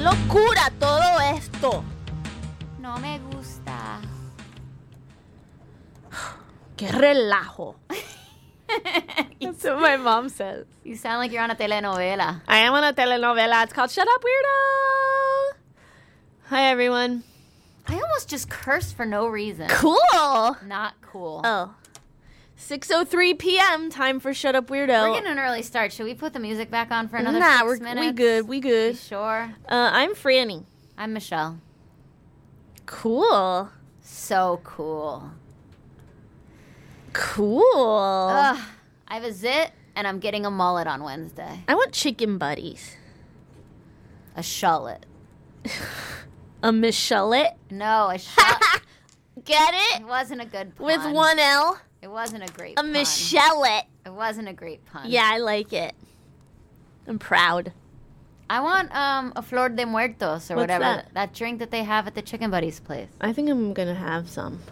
locura todo esto! No me gusta. ¡Qué relajo! That's what my mom says. You sound like you're on a telenovela. I am on a telenovela. It's called Shut Up, Weirdo! Hi, everyone. I almost just cursed for no reason. Cool! Not cool. Oh. 6:03 p.m. Time for Shut Up, Weirdo. We're getting an early start. Should we put the music back on for another Nah, 6 minutes? we good. We You good. sure? I'm Franny. I'm Michelle. Cool. So cool. Cool. Ugh, I have a zit, and I'm getting a mullet on Wednesday. I want chicken buddies. A shullet. A Michelet. No, a shullet. Get it? It wasn't a good pun. With one L. It wasn't a great A pun. Michelet. It wasn't a great pun. Yeah, I like it. I'm proud. I want a Flor de Muertos or What's whatever. that? Drink that they have at the Chicken Buddies place. I think I'm going to have some.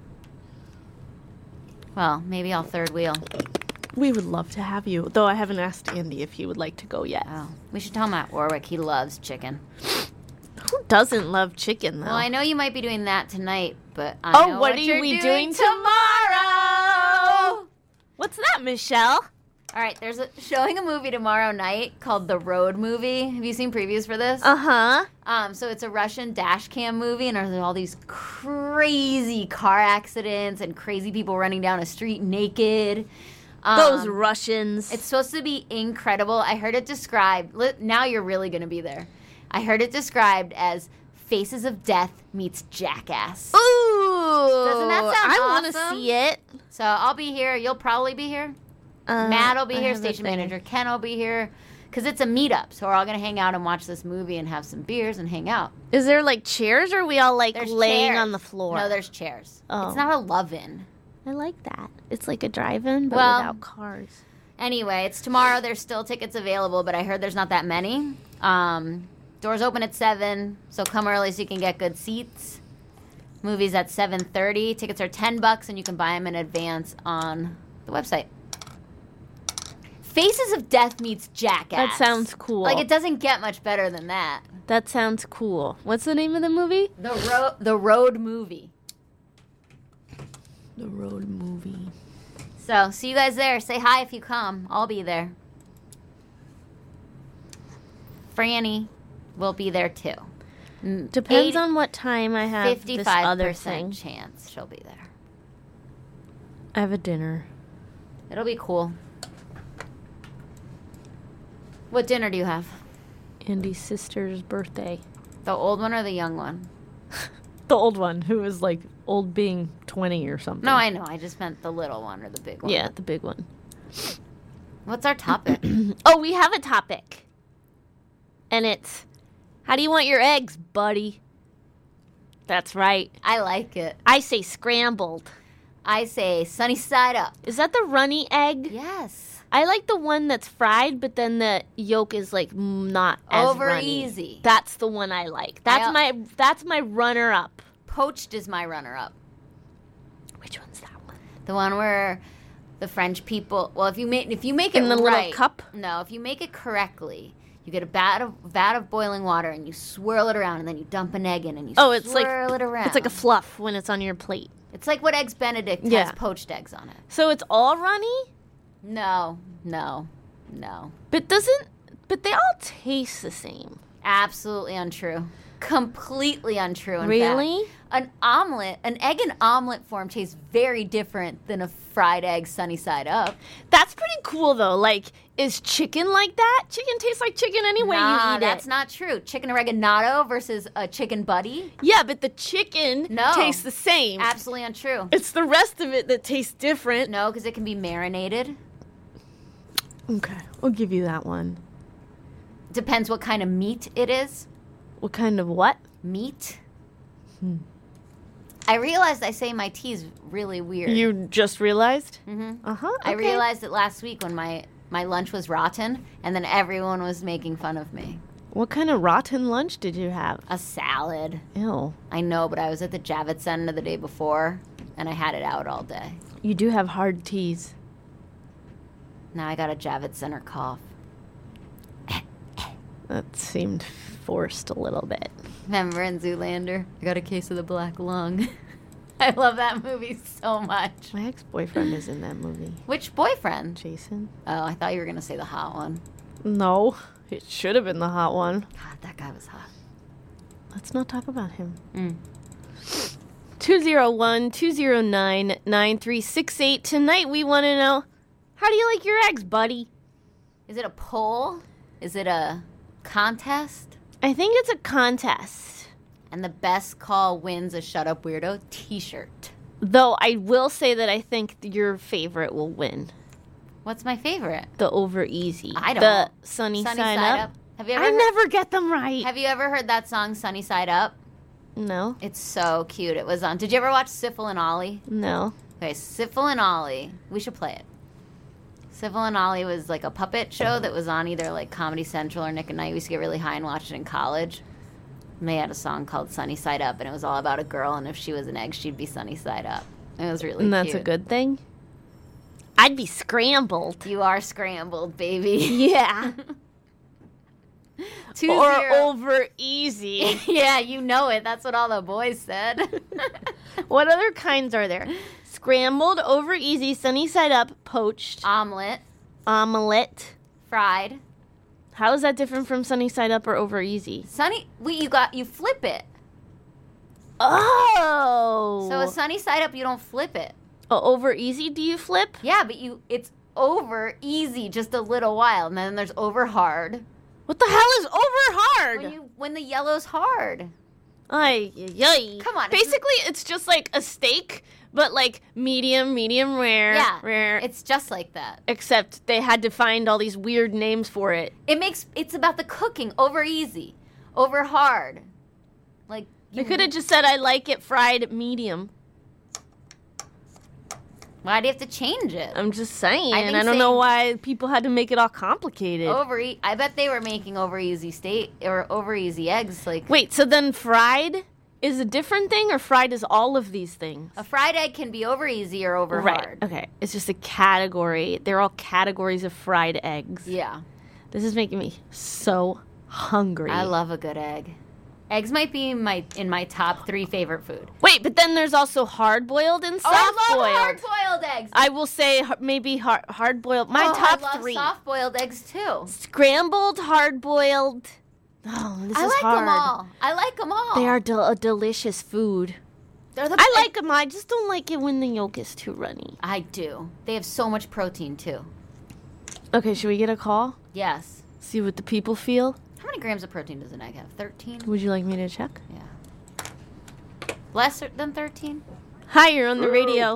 Well, maybe I'll third wheel. We would love to have you, though I haven't asked Andy if he would like to go yet. Oh, we should tell Matt Warwick he loves chicken. Who doesn't love chicken, though? Well, I know you might be doing that tonight, but I know what are you're we doing doing tomorrow? What's that, Michelle? All right, there's showing a movie tomorrow night called The Road Movie. Have you seen previews for this? Uh-huh. So it's a Russian dash cam movie, and there's all these crazy car accidents and crazy people running down a street naked. Those Russians. It's supposed to be incredible. I heard it described. Now you're really going to be there. I heard it described as Faces of Death meets Jackass. Ooh. Doesn't that sound I awesome? want to see it. So I'll be here. You'll probably be here. Matt will be I here. have a Station thing. manager Ken will be here. Because it's a meetup. So we're all going to hang out and watch this movie and have some beers and hang out. Is there, like, chairs, or are we all, like, There's laying chairs. on the floor? No, there's chairs. Oh. It's not a love-in. I like that. It's like a drive-in, but Well- without cars. Anyway, it's tomorrow. There's still tickets available, but I heard there's not that many. Doors open at 7, so come early so you can get good seats. Movie's at 7:30. Tickets are $10, and you can buy them in advance on the website. Faces of Death meets Jackass. That sounds cool. Like, it doesn't get much better than that. That sounds cool. What's the name of the movie? The Road Movie. The Road Movie. So, see you guys there. Say hi if you come. I'll be there. Franny will be there too. Depends on what time I have this other 55% thing. chance she'll be there. I have a dinner. It'll be cool. What dinner do you have? Andy's sister's birthday. The old one or the young one? The old one, who was like old being 20 or something. No, I know. I just meant the little one or the big one. Yeah, the big one. What's our topic? Oh, we have a topic. And it's, how do you want your eggs, buddy? That's right. I like it. I say scrambled. I say sunny side up. Is that the runny egg? Yes. I like the one that's fried, but then the yolk is like not as Over runny. easy. That's the one I like. That's my runner up. Poached is my runner-up. Which one's that one? The one where the French people. Well, if you make it In the little right, cup? No, if you make it correctly, you get a vat of boiling water and you swirl it around, and then you dump an egg in and you swirl it around. It's like a fluff when it's on your plate. It's like what Eggs Benedict Yeah. has poached eggs on it. So it's all runny, No. but they all taste the same. Absolutely untrue. Completely untrue. In Really? fact. An egg in omelet form tastes very different than a fried egg sunny side up. That's pretty cool though. Like, is chicken like that? Chicken tastes like chicken anyway you eat That's it. not true. Chicken oregano versus a chicken buddy. Yeah, but the chicken No. tastes the same. Absolutely untrue. It's the rest of it that tastes different. No, because it can be marinated. Okay, I'll give you that one. Depends what kind of meat it is. What kind of what? Meat. I realized I say my T's really weird. You just realized? Mm-hmm. Uh-huh. I okay. realized it last week when my lunch was rotten, and then everyone was making fun of me. What kind of rotten lunch did you have? A salad. Ew. I know, but I was at the Javits Center the day before, and I had it out all day. You do have hard teas. Now I got a Javits Center cough. That seemed forced a little bit. Remember in Zoolander? I got a case of the black lung. I love that movie so much. My ex-boyfriend is in that movie. Which boyfriend? Jason? Oh, I thought you were going to say the hot one. No, it should have been the hot one. God, that guy was hot. Let's not talk about him. 201-209-9368. Tonight we want to know, how do you like your eggs, buddy? Is it a poll? Is it a contest? I think it's a contest. And the best call wins a Shut Up Weirdo t-shirt. Though I will say that I think your favorite will win. What's my favorite? The over easy. I don't. The sunny side up. Have you ever I never get them right. Have you ever heard that song, Sunny Side Up? No. It's so cute. It was on. Did you ever watch Syphil and Ollie? No. Okay, Syphil and Ollie. We should play it. Syphil and Ollie was like a puppet show that was on either like Comedy Central or Nick at Night. We used to get really high and watch it in college. And they had a song called Sunny Side Up, and it was all about a girl, and if she was an egg, she'd be sunny side up. It was really And that's cute. a good thing? I'd be scrambled. You are scrambled, baby. Yeah. 2-0. Or over easy. Yeah, you know it. That's what all the boys said. What other kinds are there? Scrambled, over easy, sunny side up, poached, Omelet, omelet. fried. How is that different from sunny side up or over easy? Sunny, you flip it. Oh. So a sunny side up, you don't flip it. Over easy, do you flip? Yeah, but it's over easy just a little while, and then there's over hard. What the hell is over hard? When the yellow's hard. Ay, yay. Come on, Basically, it's just like a steak, but like medium rare, Yeah, rare. it's just like that. Except they had to find all these weird names for it. It's about the cooking. Over easy, over hard. Like They could have just said, I like it fried medium. Why do you have to change it? I'm just saying. I think I don't know why people had to make it all complicated. I bet they were making over easy or over easy eggs. Like Wait, so then fried is a different thing, or fried is all of these things? a fried egg can be over easy or over hard. Okay. It's just a category. They're all categories of fried eggs. Yeah, This is making me so hungry. I love a good egg. Eggs might be in my top 3 favorite food. Wait, but then there's also hard-boiled and soft-boiled. I love hard-boiled eggs. I will say maybe hard-boiled. My top I love 3. soft-boiled eggs too. Scrambled, hard-boiled. Oh, this I is like hard. them all. I like them all. They are a delicious food. They're the I like them. I just don't like it when the yolk is too runny. I do. They have so much protein too. Okay, should we get a call? Yes. See what the people feel? How many grams of protein does an egg have? 13? Would you like me to check? Yeah. Less than 13? Hi, you're on the radio.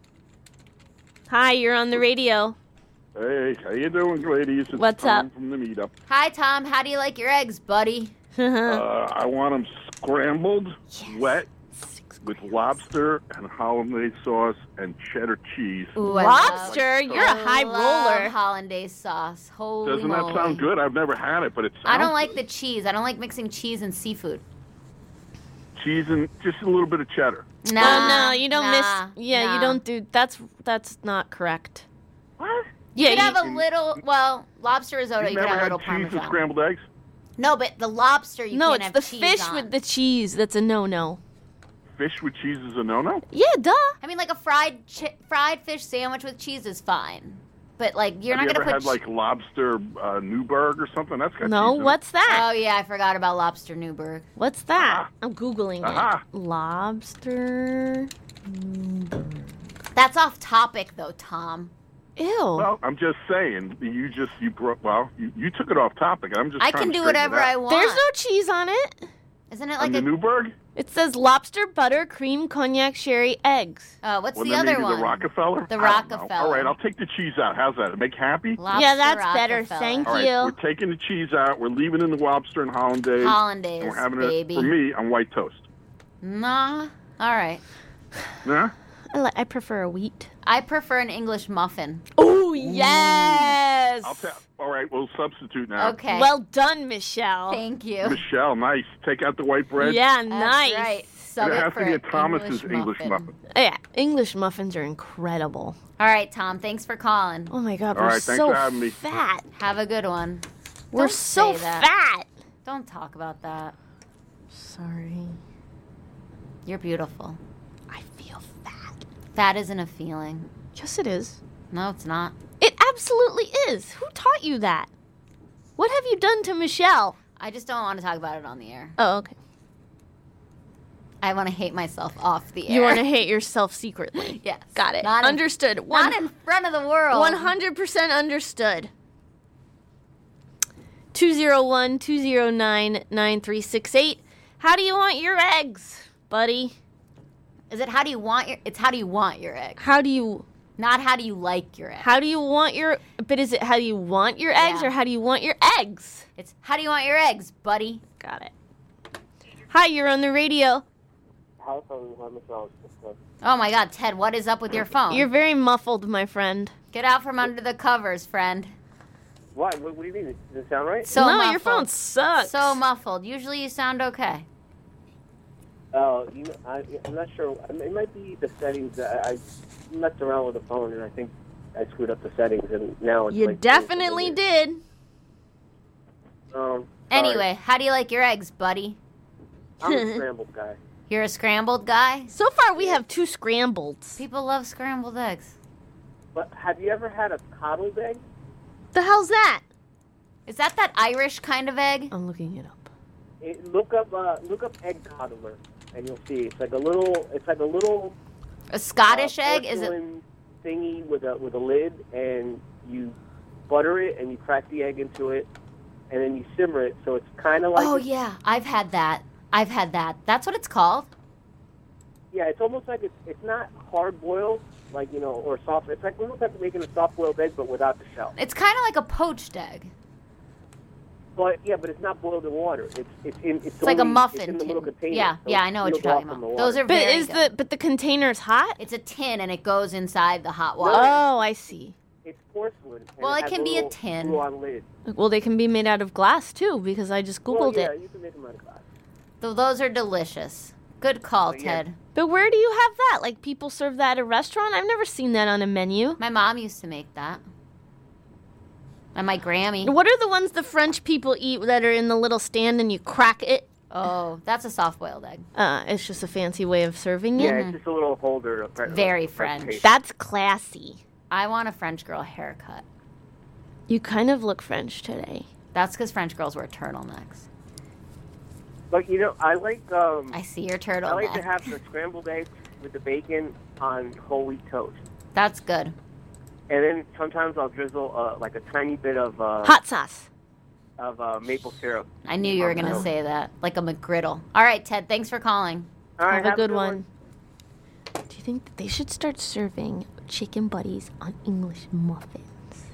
Hi, you're on the radio. Hey, how you doing, ladies? It's What's Tom up? from the meetup. Hi, Tom. How do you like your eggs, buddy? I want them scrambled, wet, with lobster and hollandaise sauce and cheddar cheese. Ooh, Lobster? You're a high love roller. hollandaise sauce. Holy Doesn't moly. that sound good? I've never had it, but it sounds I don't like good. the cheese. I don't like mixing cheese and seafood. Cheese and just a little bit of cheddar. Nah, Oh, no, you don't nah, miss. Yeah, nah. you don't do. That's not correct. What? You Yeah, could have a little, lobster risotto, you You've could never have a had little cheese Parmesan. and scrambled eggs? No, but the lobster you no, can't it's have the cheese fish on. with the cheese that's a no-no. Fish with cheese is a no-no? Yeah, duh. I mean, like a fried fish sandwich with cheese is fine. But, like, you're Have not you going to ever put... had, like, lobster Newburg or something? That's got No, cheese in what's that? Oh, yeah, I forgot about lobster Newburg. What's that? I'm Googling Aha. it. Lobster. That's off topic, though, Tom. Ew. Well, I'm just saying, you took it off topic. I'm just I trying can to do straighten whatever it I out. want. There's no cheese on it. Isn't it On like the a... Newburg? It says lobster, butter, cream, cognac, sherry, eggs. what's Well, the then other maybe one? the Rockefeller? The I don't know. Rockefeller. All right, I'll take the cheese out. How's that? Make happy? Lobster Yeah, that's better. Rockefeller. Thank All right, you. we're taking the cheese out. We're leaving in the lobster and hollandaise. Hollandaise, And we're having baby. it, for me, on white toast. Nah. All right. Yeah? I prefer a wheat. I prefer an English muffin. Oh, yes. All right, we'll substitute now. Okay. Well done, Michelle. Thank you. Michelle, nice. Take out the white bread. Yeah, That's nice. right. Sub It it has for to be a an Thomas's English muffin. Yeah, English muffins are incredible. All right, Tom. Thanks for calling. Oh my God, All we're right, thanks so for having me. fat. Have a good one. We're Don't so say that. fat. Don't talk about that. Sorry. You're beautiful. I feel fat. Fat isn't a feeling. Yes, it is. No, it's not. It absolutely is. Who taught you that? What have you done to Michelle? I just don't want to talk about it on the air. Oh, okay. I want to hate myself off the air. You want to hate yourself secretly. Yes. Got it. Not in- Understood. Not in front of the world. 100% understood. 201-209-9368. How do you want your eggs, buddy? Is it how do you want your... It's how do you want your egg. How do you... Not how do you like your egg. How do you want your... But is it how do you want your eggs Yeah. or how do you want your eggs? It's how do you want your eggs, buddy? Got it. Hi, you're on the radio. Hi, Michelle. Oh my God, Ted, what is up with your phone? You're very muffled, my friend. Get out from under the covers, friend. What? What do you mean? Does it sound right? So no, muffled. your phone sucks. So muffled. Usually you sound okay. Oh, I'm not sure. It might be the settings. I messed around with the phone, and I think I screwed up the settings, and now it's You like... definitely did. Sorry. Anyway, how do you like your eggs, buddy? I'm a scrambled guy. You're a scrambled guy? So far, we have 2 scrambleds. People love scrambled eggs. But have you ever had a coddled egg? The hell's that? Is that Irish kind of egg? I'm looking it up. Look up egg coddler, and you'll see. It's like a little. A Scottish egg? Is it? porcelain thingy with a lid, and you butter it, and you crack the egg into it, and then you simmer it. So it's kind of like. Oh yeah, I've had that. That's what it's called. Yeah, it's almost like it's not hard boiled, like or soft. It's like almost like making a soft boiled egg, but without the shell. It's kind of like a poached egg. But yeah, but it's not boiled in water. It's Like a muffin It's in the tin. little container. Yeah, so yeah, I know what it's you're talking sealed off from about. the Those water. are But very good. the containers hot? It's a tin and it goes inside the hot water. Oh, I see. It's porcelain. and Well, it has can be a little tin. glue-on lid. Well, they can be made out of glass too, because I just googled yeah, it. you can make them out of glass. So those are delicious. Good call, Oh, yeah. Ted. But where do you have that? Like people serve that at a restaurant? I've never seen that on a menu. My mom used to make that. And my Grammy. What are the ones the French people eat that are in the little stand and you crack it? Oh, that's a soft-boiled egg. It's just a fancy way of serving it. Yeah, it's just a little holder. Very French. paste. That's classy. I want a French girl haircut. You kind of look French today. That's because French girls wear turtlenecks. But I like I see your I like to turtleneck. have the scrambled eggs with the bacon on whole wheat toast, That's good. and then sometimes I'll drizzle like a tiny bit of Hot sauce. maple syrup. I knew you were going to say that. Like a McGriddle. All right, Ted, thanks for calling. All right, Have a good one. Do you think that they should start serving chicken buddies on English muffins?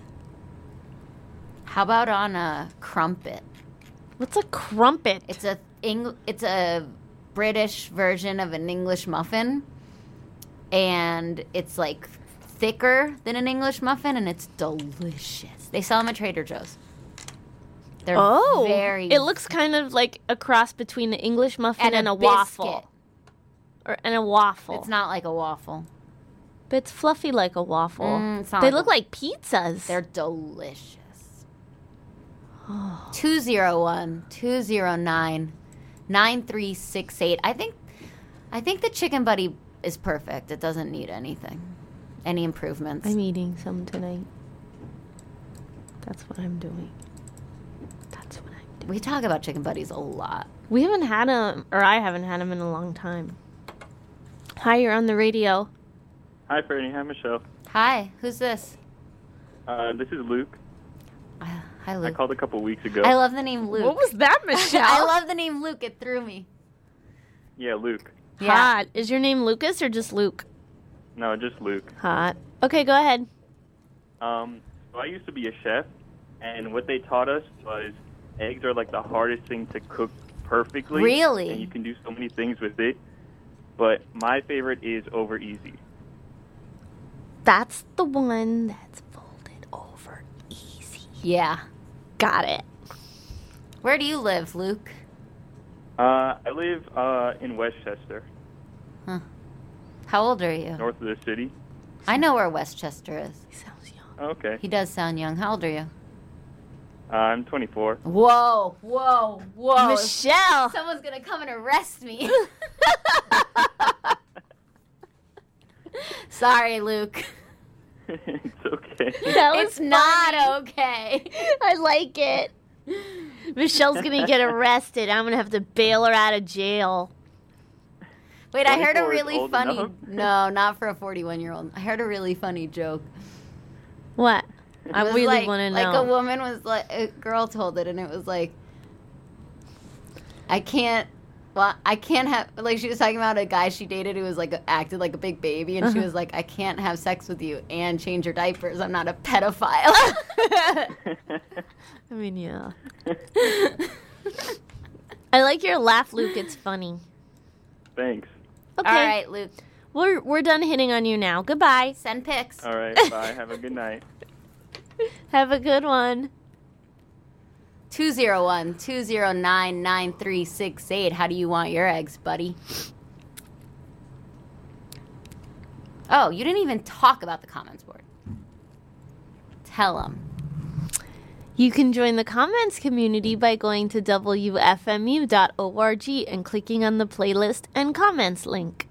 How about on a crumpet? What's a crumpet? It's a British version of an English muffin, and it's like thicker than an English muffin, and it's delicious. They sell them at Trader Joe's. They're very. It looks kind of like a cross between an English muffin and a biscuit. waffle. And a waffle. It's not like a waffle. But it's fluffy like a waffle. It's not They like look a- like pizzas. They're delicious. Oh. 201-209-9368. I think the Chicken Buddy is perfect. It doesn't need anything. Any improvements. I'm eating some tonight. That's what I'm doing. We talk about Chicken Buddies a lot. We haven't had them, or I haven't had them in a long time. Hi, you're on the radio. Hi, Franny. Hi, Michelle. Hi, who's this? This is Luke. Hi, I Luke. called a couple weeks ago. I love the name Luke. What was that, Michelle? I love the name Luke. It threw me. Yeah, Luke. Hot. Is your name Lucas or just Luke? No, just Luke. Hot. Okay, go ahead. So I used to be a chef, and what they taught us was eggs are like the hardest thing to cook perfectly. Really? And you can do so many things with it. But my favorite is over easy. That's the one that's folded over easy. Yeah. Got it. Where do you live, Luke? I live in Westchester, How old are you? north of the city. I know where Westchester is. He sounds young. Okay. He does sound young. How old are you? I'm 24. Whoa, whoa, whoa. Michelle. Someone's going to come and arrest me. Sorry, Luke. It's okay. That was It's not funny. okay. I like it. Michelle's going to get arrested. I'm going to have to bail her out of jail. Wait, I heard a 24 is really old funny... enough? No, not for a 41-year-old. I heard a really funny joke. What? I It was really like- want to Like know. a woman was like... A girl told it, and it was like... I can't have... Like, she was talking about a guy she dated who was, like, acted like a big baby, and she was like, I can't have sex with you and change your diapers. I'm not a pedophile. I mean, yeah. I like your laugh, Luke. It's funny. Thanks. Okay. All right, Luke. We're done hitting on you now. Goodbye. Send pics. All right, bye. Have a good night. Have a good one. 201-209-9368. How do you want your eggs, buddy? Oh, you didn't even talk about the comments board. Tell them. You can join the comments community by going to WFMU.org and clicking on the playlist and comments link.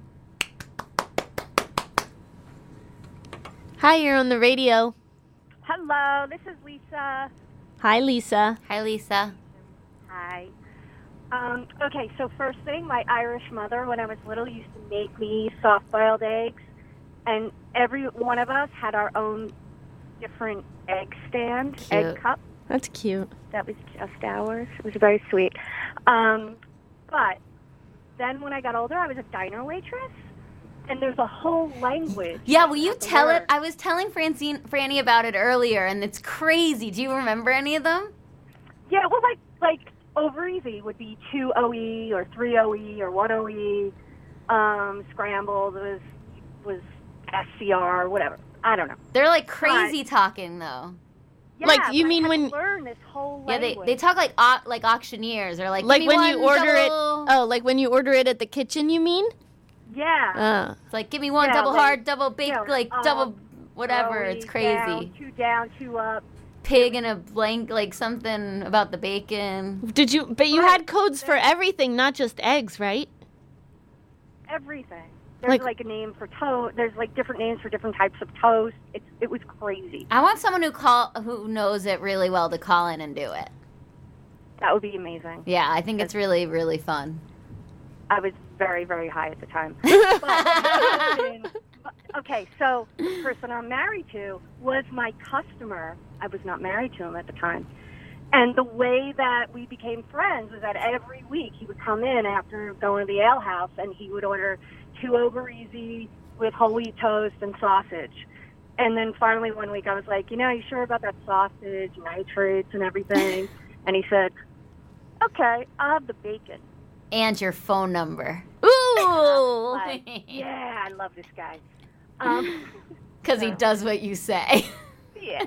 Hi, you're on the radio. Hello, this is Lisa. Hi, Lisa. Hi, Lisa. Hi. Okay, so first thing, my Irish mother, when I was little, used to make me soft-boiled eggs, and every one of us had our own different egg stand, Cute. egg cup. That's cute. That was just ours. It was very sweet. But then when I got older, I was a diner waitress, and there's a whole language. Yeah, will you of the tell it? word. I was telling Franny about it earlier, and it's crazy. Do you remember any of them? Yeah, well, like over easy would be 2 OE or 3 OE or 1 OE. Scrambled was SCR, whatever. I don't know. They're like crazy talking, though. Yeah, Like, you but I mean had when- to learn this whole Yeah, language. they talk like auctioneers or like Like give me when you one order it. double- Oh, like when you order it at the kitchen, you mean? Yeah. It's like give me one Yeah, double like, hard, double baked, you know, like double whatever. OE It's crazy. Down, 2 up. Pig in a blank, like something about the bacon. Did you? But you had codes for everything, not just eggs, right? Everything. There's like a name for toast. There's like different names for different types of toast. It was crazy. I want someone who knows it really well to call in and do it. That would be amazing. Yeah, I think it's really, really fun. I was very, very high at the time. Okay, so the person I'm married to was my customer. I was not married to him at the time. And the way that we became friends was that every week he would come in after going to the ale house and he would order 2 over easy with whole wheat toast and sausage. And then finally one week I was like, you sure about that sausage, nitrates and everything? And he said, okay, I'll have the bacon. And your phone number. Ooh. Like, yeah, I love this guy. Because he does what you say. Yeah.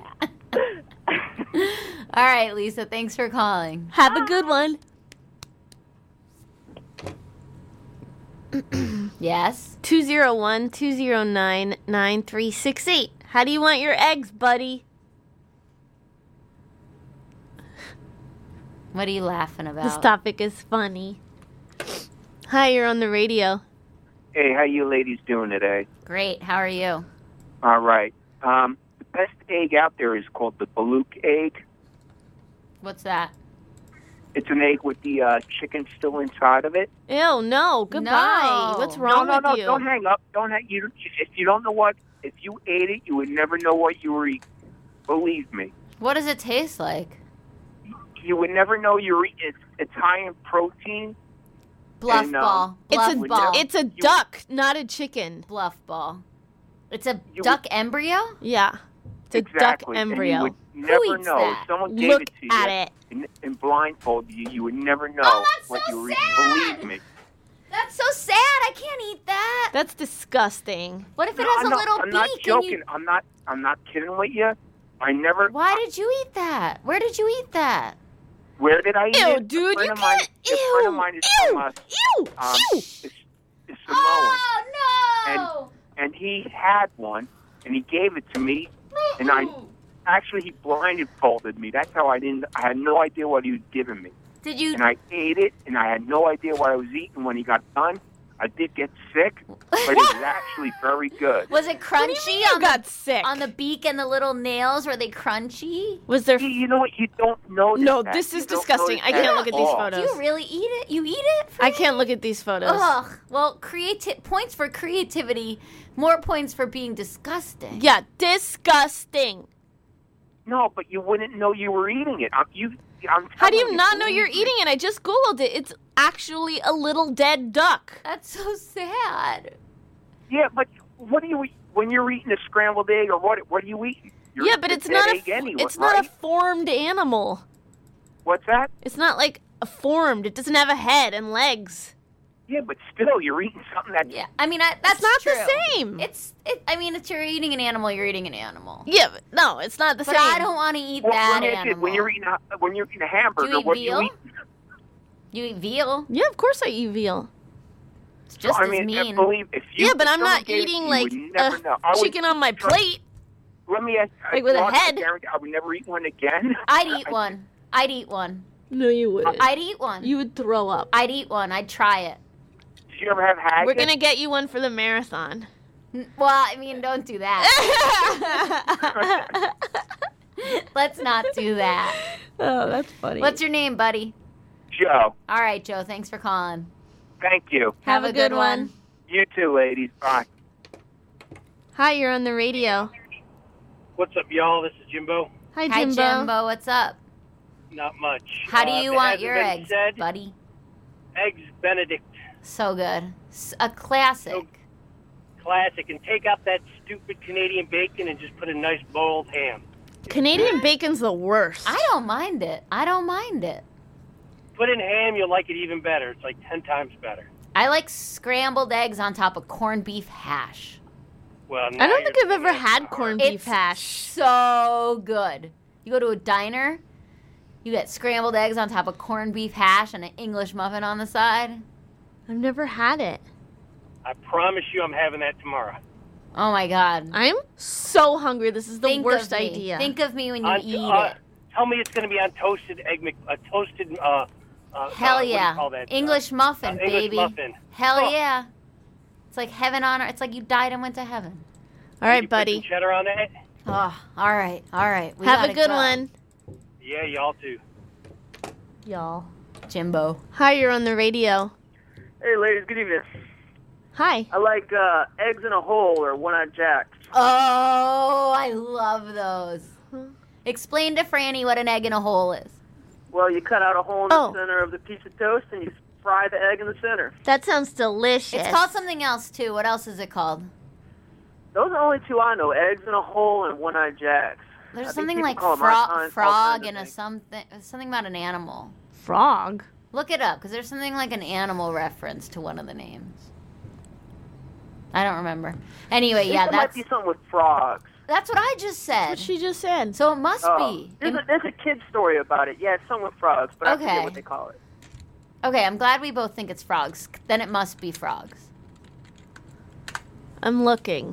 All right, Lisa, thanks for calling. Have a good one. Yes? 201-209-9368. How do you want your eggs, buddy? What are you laughing about? This topic is funny. Hi, you're on the radio. Hey, how you ladies doing today? Great. How are you? All right. The best egg out there is called the Balut egg. What's that? It's an egg with the chicken still inside of it. Ew, no. Goodbye. No. What's wrong no, with you? don't hang up. Don't hang. If you don't know what, if you ate it, you would never know what you were eating. Believe me. What does it taste like? You would never know you're eating. It's high in protein. Bluff And, ball. It's Bluff a ball. it's a duck, not a chicken. Bluff ball. It's a You duck embryo? Yeah. It's a Exactly. duck embryo. And you would never eats know. that? If someone gave Look it to at you it. and blindfolded you, you would never know Oh, that's what so you were sad. eating. Believe me. That's so sad. I can't eat that. That's disgusting. What if it No, has a little I'm beak? not and joking. you... I'm not kidding with you. I never. Why did you eat that? Where did you eat that? Where did I eat Ew, it? dude, A friend you of mine- can't. A friend of Ew, mine is ew, from ew, ew. is Samoan, Oh, no! and he had one, and he gave it to me, and I Actually, he blindfolded me. That's how I had no idea what he was giving me. Did you? And I ate it, and I had no idea what I was eating when he got done. I did get sick, but it was actually very good. Was it crunchy? What do you mean you got sick? On the beak and the little nails, were they crunchy? Was there? You know what? You don't notice No, that. this You is don't disgusting. notice I can't that look at at these all. photos. Do you really eat it? You eat it? I can't look at these photos. Ugh. Well, points for creativity, more points for being disgusting. Yeah, disgusting. No, but you wouldn't know you were eating it. I'm How do telling you not know believe you're me. eating it? I just Googled it. It's actually a little dead duck. That's so sad. Yeah, but what do you eat when you're eating a scrambled egg, or what are you eating? You're Yeah, eating but a it's dead not egg anyway, it's not right? a formed animal. What's that? It's not like a formed. It doesn't have a head and legs. Yeah, but still, you're eating something that. Yeah, I mean, that's not true. the same. I mean, it's you're eating an animal. You're eating an animal. Yeah, but no, it's not the But same. I don't want to eat Well, that let me ask you, animal. when you're eating a hamburger, Do you eat what veal? do you eat? You eat veal. Yeah, of course I eat veal. It's just I as mean, mean. believe if you. Yeah, but if I'm not someone gave it to eating you, like you would never know. I would- chicken on my plate. Let me ask. Like with a honestly, head. Guarantee I would never eat one again. I'd eat one. I'd eat one. No, you wouldn't. I'd eat one. You would throw up. I'd eat one. I'd try it. Did you ever have haggis? We're gonna get you one for the marathon. Well, I mean, don't do that. Let's not do that. Oh, that's funny. What's your name, buddy? Joe, All right, Joe. Thanks for calling. thank you. Have a good one. You too, ladies. Bye. Hi, you're on the radio. What's up, y'all? This is Jimbo. Hi, Hi, Jimbo. Jimbo. What's up? Not much. How do If you it want hasn't your been eggs, said, buddy? Eggs Benedict, So good. A classic. classic. And take out that stupid Canadian bacon and just put a nice boiled ham. Canadian bacon's the worst. I don't mind it. I don't mind it. Put in ham, you'll like it even better. It's like 10 times better. I like scrambled eggs on top of corned beef hash. Well, I don't think I've ever had corned beef It's hash. so good. You go to a diner, you get scrambled eggs on top of corned beef hash and an English muffin on the side. I've never had it. I promise you I'm having that tomorrow. Oh my God. I'm so hungry. This is the Think worst of me. idea. Think of me when you On- eat it. Tell me it's going to be on toasted egg, toasted, Hell what do you yeah. call that? English muffin, English baby. muffin. Hell Oh. yeah. It's like heaven on earth. It's like you died and went to heaven. All right, You put some buddy. cheddar on that? Oh, all right. All right. We Have a gotta good go. one. Yeah, y'all too. Y'all. Jimbo. Hi, you're on the radio. Hey, ladies, good evening. Hi. I like eggs in a hole or one-eyed jacks. Oh, I love those. Explain to Franny what an egg in a hole is. Well, you cut out a hole in Oh. the center of the piece of toast and you fry the egg in the center. That sounds delicious. It's called something else too. What else is it called? Those are the only two I know, eggs in a hole and one-eyed jacks. I There's think something people like call 'em all kinds frog of and a things. something about an animal. frog. Look it up because there's something like an animal reference to one of the names. I don't remember. Anyway, I think yeah, there might that's be something with frogs. that's what I just said. What she just said. So it must Oh, be. there's a kid's story about it. Yeah, it's something with frogs, but I Okay. forget what they call it. Okay, I'm glad we both think it's frogs. Then it must be frogs. I'm looking.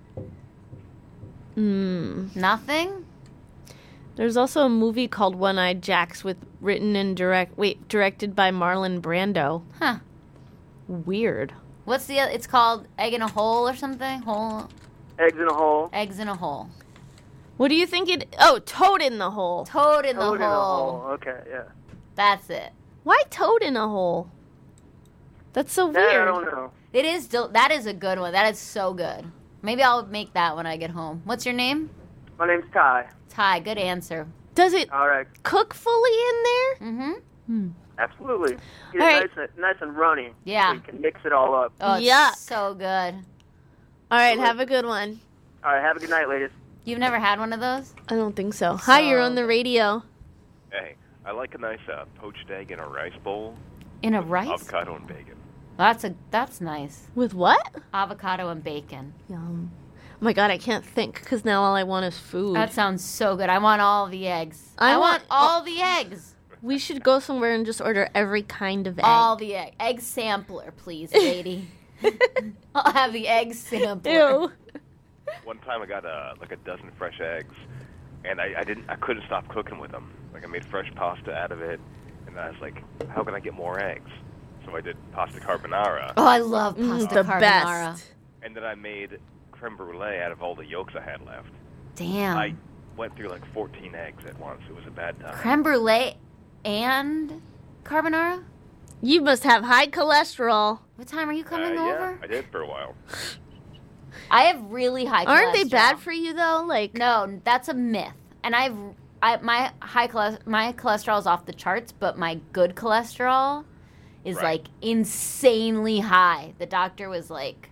Nothing? There's also a movie called One-Eyed Jacks directed by Marlon Brando. Huh. Weird. What's the other? It's called Egg in a Hole or something? Eggs in a hole. Eggs in a Hole. What do you think it... Oh, Toad in the Hole. Toad in the Toad in a hole. hole. Okay, yeah. That's it. Why Toad in a hole? That's so That weird. I don't know. It is. That is a good one. That is so good. Maybe I'll make that when I get home. What's your name? My name's Ty. Ty. Good answer. Does it All right. cook fully in there? Mm-hmm. Absolutely. Get All it right. nice and runny. Yeah. So you can mix it all up. Oh, it's Yuck. so good. All right, have a good one. All right, have a good night, ladies. You've never had one of those? I don't think so. Hi, you're on the radio. Hey, I like a nice poached egg in a rice bowl. In a rice? Avocado and bacon. That's nice. With what? Avocado and bacon. Yum. Oh my god, I can't think because now all I want is food. That sounds so good. I want all the eggs. I I want want- all the eggs. We should go somewhere and just order every kind of egg. All the egg. Egg sampler, please, lady. I'll have the egg sampler. Ew. One time I got like a dozen fresh eggs, and I couldn't stop cooking with them. Like, I made fresh pasta out of it, and I was like, how can I get more eggs? So I did pasta carbonara. Oh, I love pasta the carbonara. best. And then I made creme brulee out of all the yolks I had left. Damn. I went through like 14 eggs at once. It was a bad time. Creme brulee and carbonara? You must have high cholesterol. What time are you coming over? Yeah, I did for a while. I have really high cholesterol. Aren't they bad for you though? Like, No, that's a myth. And my cholesterol is off the charts, but my good cholesterol is Right. like insanely high. The doctor was like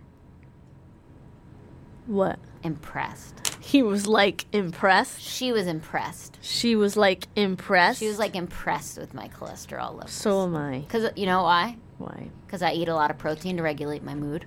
what? impressed. He was like impressed. She was impressed. She was like impressed. She was like impressed with my cholesterol levels. So am I. Because you know why? Why? Because I eat a lot of protein to regulate my mood.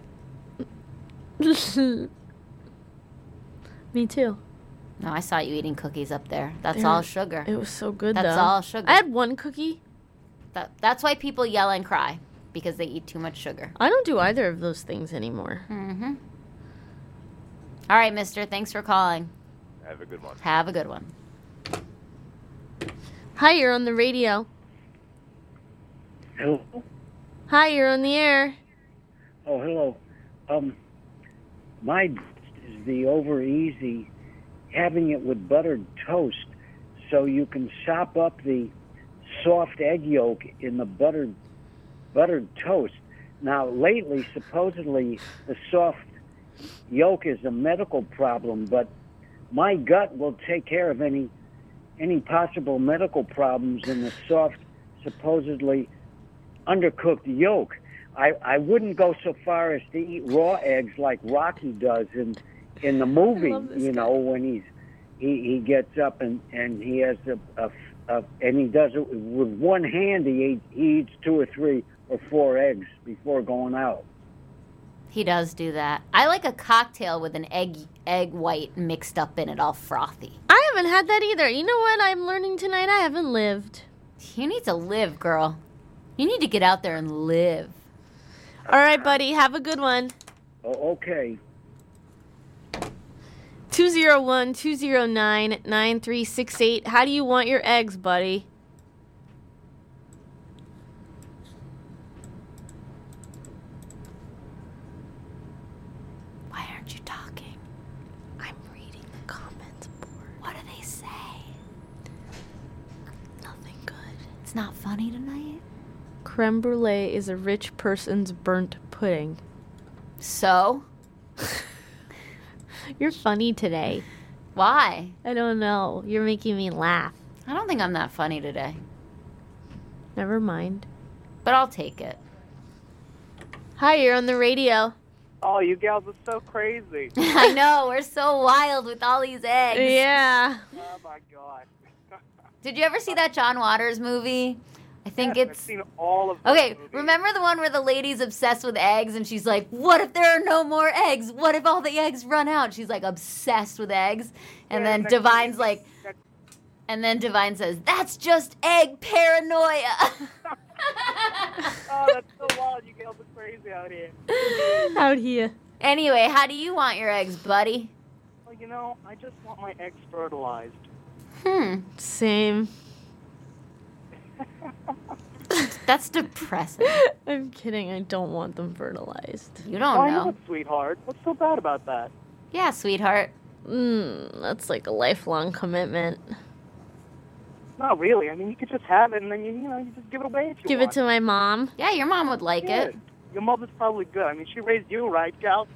Me too. No, I saw you eating cookies up there. That's They all were- sugar. It was so good That's though. all sugar. I had one cookie. That's why people yell and cry, because they eat too much sugar. I don't do either of those things anymore. Mm-hmm. All right, mister. Thanks for calling. Have a good one. Have a good one. Hi, you're on the radio. Hello. Hi, you're on the air. Oh, hello. My is the over easy, having it with buttered toast, so you can sop up the soft egg yolk in the buttered toast. Now, lately, supposedly, the soft yolk is a medical problem, but my gut will take care of any possible medical problems in the soft, supposedly undercooked yolk. I wouldn't go so far as to eat raw eggs like Rocky does in the movie, you know, when he gets up and he has and he does it with one hand. He eats 2 or 3 or 4 eggs before going out. He does do that. I like a cocktail with an egg white mixed up in it, all frothy. I haven't had that either. You know what I'm learning tonight? I haven't lived. You need to live, girl. You need to get out there and live. All right, buddy. Have a good one. Oh, okay. 201-209-9368. How do you want your eggs, buddy? Why aren't you talking? I'm reading the comments board. What do they say? Nothing good. It's not funny tonight. Creme brulee is a rich person's burnt pudding. So? You're funny today. Why? I don't know. You're making me laugh. I don't think I'm that funny today. Never mind. But I'll take it. Hi, you're on the radio. Oh, you gals are so crazy. I know, we're so wild with all these eggs. Yeah. Oh, my God. Did you ever see that John Waters movie? I think Yes, it's... I've seen all of those Okay, movies. remember the one where the lady's obsessed with eggs and she's like, what if there are no more eggs? What if all the eggs run out? She's like obsessed with eggs. And Yeah, then that- Divine's like... And then Divine says, that's just egg paranoia. Oh, that's so wild. You gals are crazy out here. Out here. Anyway, how do you want your eggs, buddy? Well, you know, I just want my eggs fertilized. Same. That's depressing. I'm kidding. I don't want them fertilized. You don't Why know. not, sweetheart? What's so bad about that? Yeah, sweetheart. That's like a lifelong commitment. Not really. I mean, you could just have it and then, you just give it away if you Give want. it to my mom. Yeah, your mom would like Yeah. it. Your mother's probably good. I mean, she raised you right, gal.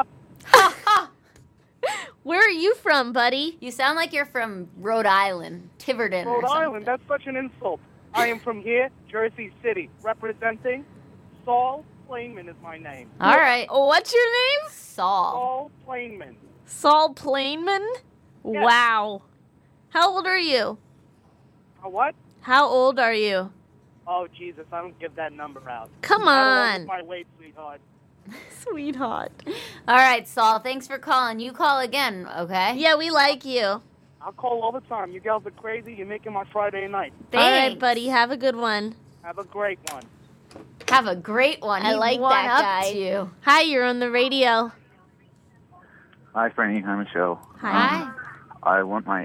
Where are you from, buddy? You sound like you're from Rhode Island, Tiverton or Rhode something. Island, that's such an insult. I am from here, Jersey City, representing Saul Plainman is my name. All right. What's your name? Saul. Saul Plainman. Saul Plainman? Yes. Wow. How old are you? What? How old are you? Oh, Jesus, I don't give that number out. Come I don't on. my weight, sweetheart. Sweetheart. All right, Saul, thanks for calling. You call again, okay? Yeah, we like you. I'll call all the time. You gals are crazy. You're making my Friday night. All right, Thanks. buddy. Have a good one. Have a great one. Have a great one. I He like won that up guy. to you. Hi, you're on the radio. Hi, Franny. Hi, Michelle. Hi. I want my eggs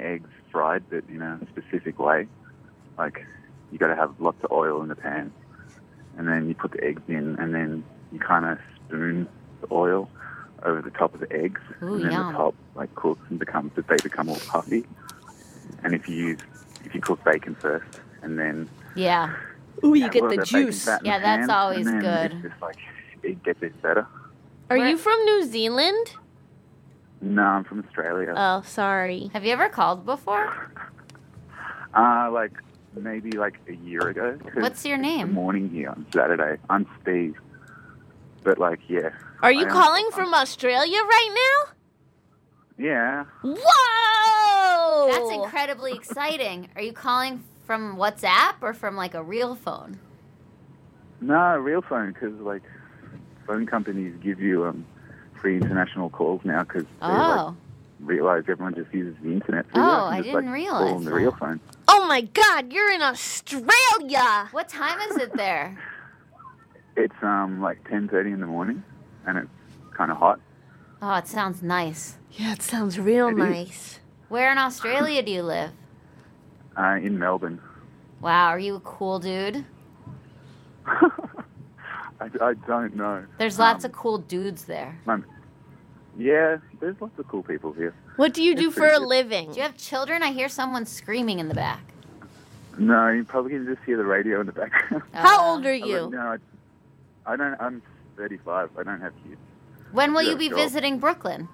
fried, but in a specific way. Like, you got to have lots of oil in the pan, and then you put the eggs in, and then you kind of spoon the oil over the top of the eggs, Ooh, and then yum. the top like cooks and they become all puffy. And if you cook bacon first, and then Yeah. Ooh, you add a get lot the of that bacon juice. fat in Yeah, the that's pan, always and then good. It's just like it gets it better. Are you from New Zealand? No, I'm from Australia. Oh, sorry. Have you ever called before? Like maybe like a year ago. 'cause What's your it's name? the morning here on Saturday. I'm Steve. But like, yeah. Are you I am- calling from Australia right now? Yeah. Whoa! That's incredibly exciting. Are you calling from WhatsApp or from like a real phone? No, real phone, because like phone companies give you free international calls now because they like, realize everyone just uses the internet. So Oh, yeah, I can just, didn't like, realize call on the that. real phone. Oh my God, you're in Australia! What time is it there? It's like 10:30 in the morning, and it's kind of hot. Oh, it sounds nice. Yeah, it sounds real It is. nice. Where in Australia do you live? In Melbourne. Wow, are you a cool dude? I don't know. There's lots of cool dudes there. Yeah, there's lots of cool people here. What do you do It's for pretty a good. living? Do you have children? I hear someone screaming in the back. No, you probably can just hear the radio in the background. How old are I don't- you? No, I don't. I'm 35. I don't have kids. When will Yeah, you be sure. visiting Brooklyn?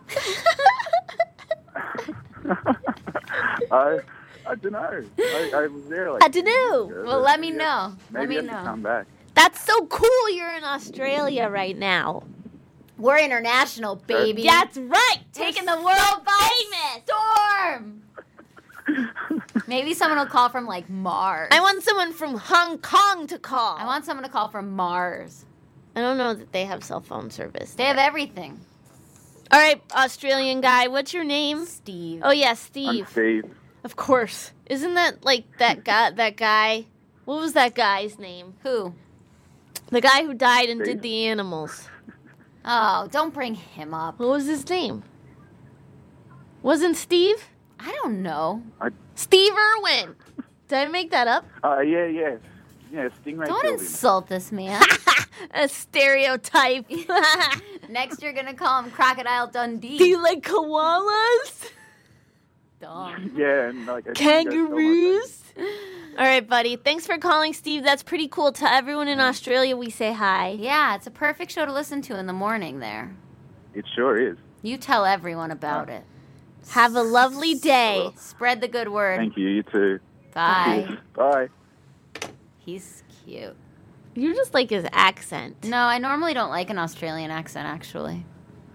I don't know. I was there like. I don't know. years ago, Well, but let me yeah, know. Let Maybe me I should know. come back. That's so cool you're in Australia right now. We're international, baby. That's right! Taking the world by storm. Maybe someone will call from like Mars. I want someone from Hong Kong to call. I want someone to call from Mars. I don't know that they have cell phone service. They have everything. All right, Australian guy, what's your name? Steve. Oh yeah, I'm Steve. Steve. Of course. Isn't that like that guy? That guy? What was that guy's name? Who? The guy who died and Steve? did the animals. Oh, don't bring him up. What was his name? Wasn't Steve? I don't know. Steve Irwin. Did I make that up? Yeah. Stingray Don't killed him. insult this man. A stereotype. Next, you're gonna call him Crocodile Dundee. Do you like koalas? Dumb. Yeah, and like I think that's so much. Kangaroos? All right, buddy. Thanks for calling, Steve. That's pretty cool. To everyone in Australia, we say hi. Yeah, it's a perfect show to listen to in the morning there. It sure is. You tell everyone about it. Have a lovely day. Spread the good word. Thank you. You too. Bye. Cheers. Bye. He's cute. You just like his accent. No, I normally don't like an Australian accent, actually.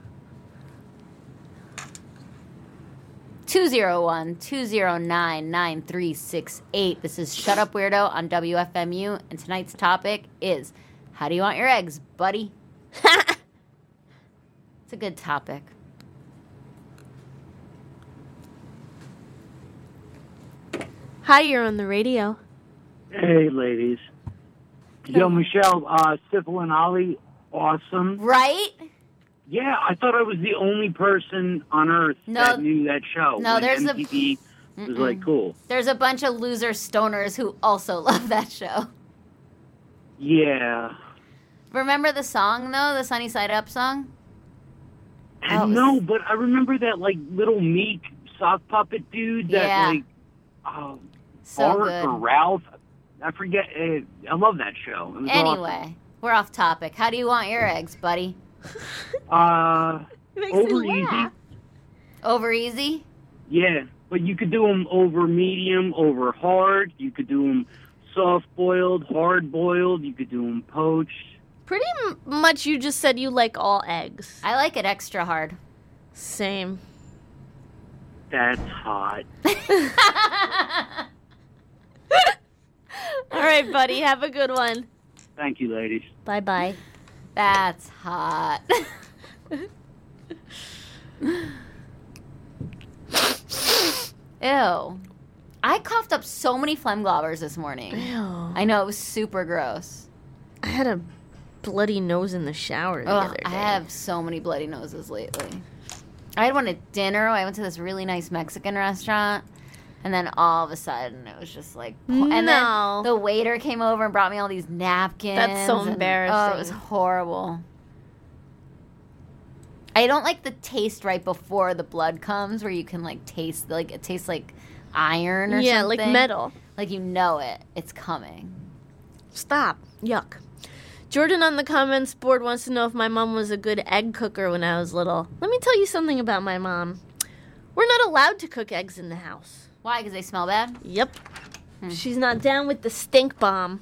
201-209-9368. This is Shut Up Weirdo on WFMU, and tonight's topic is, how do you want your eggs, buddy? It's a good topic. Hi, you're on the radio. Hey, ladies. Yo, Michelle, Syphil and Ollie, awesome. Right? Yeah, I thought I was the only person on Earth No. that knew that show. No, when there's a- MTV was like, cool. There's a bunch of loser stoners who also love that show. Yeah. Remember the song, though? The Sunny Side Up song? I know, but I remember that, like, little meek sock puppet dude that, Yeah. like, So Art good. or Ralph. I forget. I love that show. It was Anyway, we're off topic. How do you want your eggs, buddy? awesome. Over easy. Over easy? Yeah, but you could do them over medium, over hard. You could do them soft boiled, hard boiled. You could do them poached. Pretty much you just said you like all eggs. I like it extra hard. Same. That's hot. All right, buddy. Have a good one. Thank you, ladies. Bye-bye. That's hot. Ew. I coughed up so many phlegm globbers this morning. Ew. I know, it was super gross. I had a bloody nose in the shower the Ugh, other day. I have so many bloody noses lately. I had one at dinner. I went to this really nice Mexican restaurant, And then all of a sudden, it was just like... And then the waiter came over and brought me all these napkins. That's so embarrassing. Oh, it was horrible. I don't like the taste right before the blood comes, where you can, like, taste... Like, it tastes like iron or something. Yeah, like metal. Like, you know it. It's coming. Stop. Yuck. Jordan on the comments board wants to know if my mom was a good egg cooker when I was little. Let me tell you something about my mom. We're not allowed to cook eggs in the house. Why? Because they smell bad? Yep. She's not down with the stink bomb.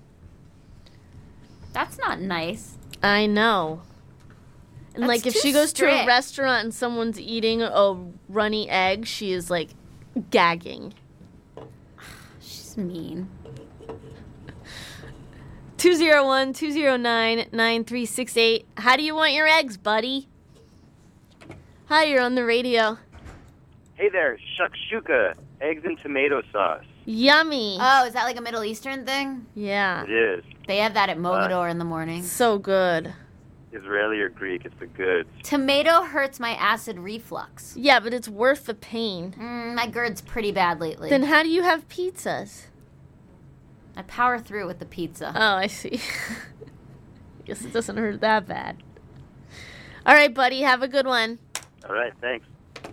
That's not nice. I know. And That's like if too she goes to strict. a restaurant and someone's eating a runny egg, she is like gagging. She's mean. 201-209-9368. How do you want your eggs, buddy? Hi, you're on the radio. Hey there, shakshuka, eggs and tomato sauce. Yummy. Oh, is that like a Middle Eastern thing? Yeah. It is. They have that at Mogador in the morning. So good. Israeli or Greek, it's the goods. Tomato hurts my acid reflux. Yeah, but it's worth the pain. My GERD's pretty bad lately. Then how do you have pizzas? I power through with the pizza. Oh, I see. Guess it doesn't hurt that bad. All right, buddy, have a good one. All right, thanks.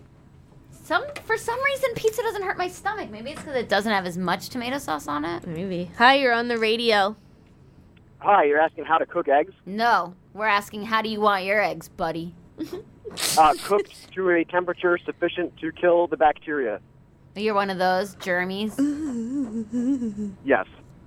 For some reason, pizza doesn't hurt my stomach. Maybe it's because it doesn't have as much tomato sauce on it. Maybe. Hi, you're on the radio. Hi, you're asking how to cook eggs? No, we're asking how do you want your eggs, buddy? Cooked to a temperature sufficient to kill the bacteria. You're one of those germies. Yes.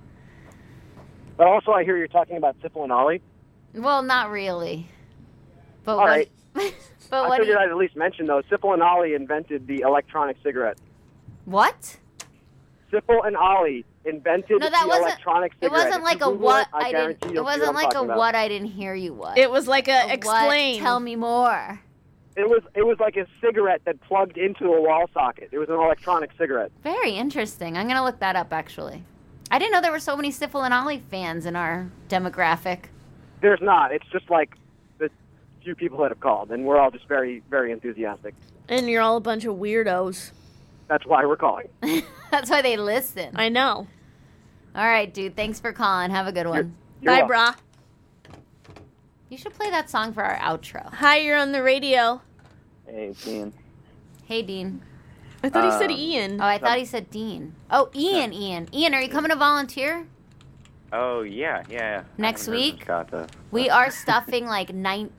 But also, I hear you're talking about Syphil and Ollie. Well, not really. But All what? right. But I what? figured I'd at least mention, though, Syphil and Ollie invented the electronic cigarette. What? Syphil and Ollie invented No, that the wasn't. electronic It cigarette. wasn't If like you a Google what it, I I guarantee didn't. It you'll see wasn't what like I'm a talking about. what I didn't hear you what. It was like a what? explain. Tell me more. It was like a cigarette that plugged into a wall socket. It was an electronic cigarette. Very interesting. I'm gonna look that up actually. I didn't know there were so many Syphil and Ollie fans in our demographic. There's not. It's just like the few people that have called, and we're all just very, very enthusiastic. And you're all a bunch of weirdos. That's why we're calling. That's why they listen. I know. All right, dude. Thanks for calling. Have a good one. Bye, brah. You should play that song for our outro. Hi, you're on the radio. Hey, Dean. Hey, Dean. I thought he said Ian. Oh, I thought he said Dean. Oh, Ian. Ian, are you coming to volunteer? Oh, yeah. Next week? Scott, though. We are stuffing like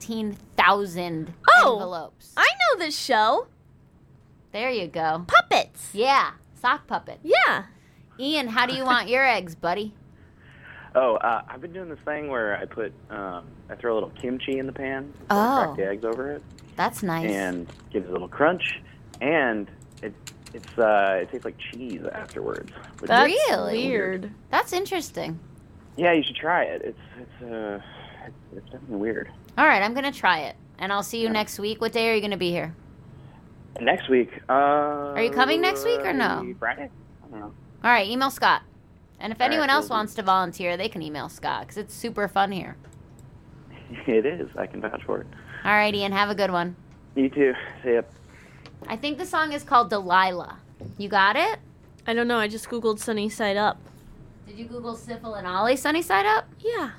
19,000 envelopes. I know this show. There you go. Puppets. Yeah, sock puppet. Yeah. Ian, how do you want your eggs, buddy? Oh, I've been doing this thing where I put, I throw a little kimchi in the pan. Oh. Crack the eggs over it. That's nice. And gives it a little crunch. And it tastes like cheese afterwards. which That's is weird. That's interesting. Yeah, you should try it. It's definitely weird. All right, I'm going to try it. And I'll see you next week. What day are you going to be here? Next week. Are you coming next week or no? Friday? I don't know. All right, email Scott. And if All right, anyone else will do. wants to volunteer, they can email Scott because it's super fun here. It is. I can vouch for it. All right, Ian, have a good one. You too. See ya. I think the song is called Delilah. You got it? I don't know. I just Googled Sunny Side Up. Did you Google Syphil and Ollie Sunny Side Up? Yeah.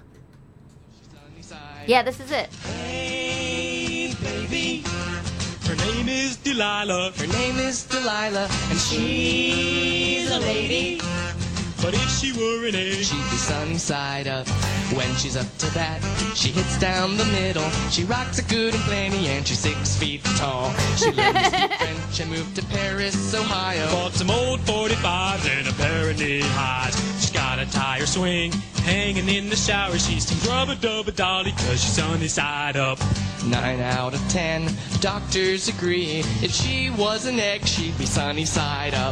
Yeah, this is it. Hey, baby. Her name is Delilah. Her name is Delilah. And she's a lady. But if she were an egg, she'd be sunny side up. When she's up to bat, she hits down the middle. She rocks it good and plenty, and she's 6 feet tall. She learned to speak French and moved to Paris, Ohio. Bought some old 45s and a pair of knee highs. She's got a tire swing hanging in the shower. She's some rubber-dubber dolly, cause she's sunny side up. 9 out of 10 doctors agree. If she was an egg, she'd be sunny side up.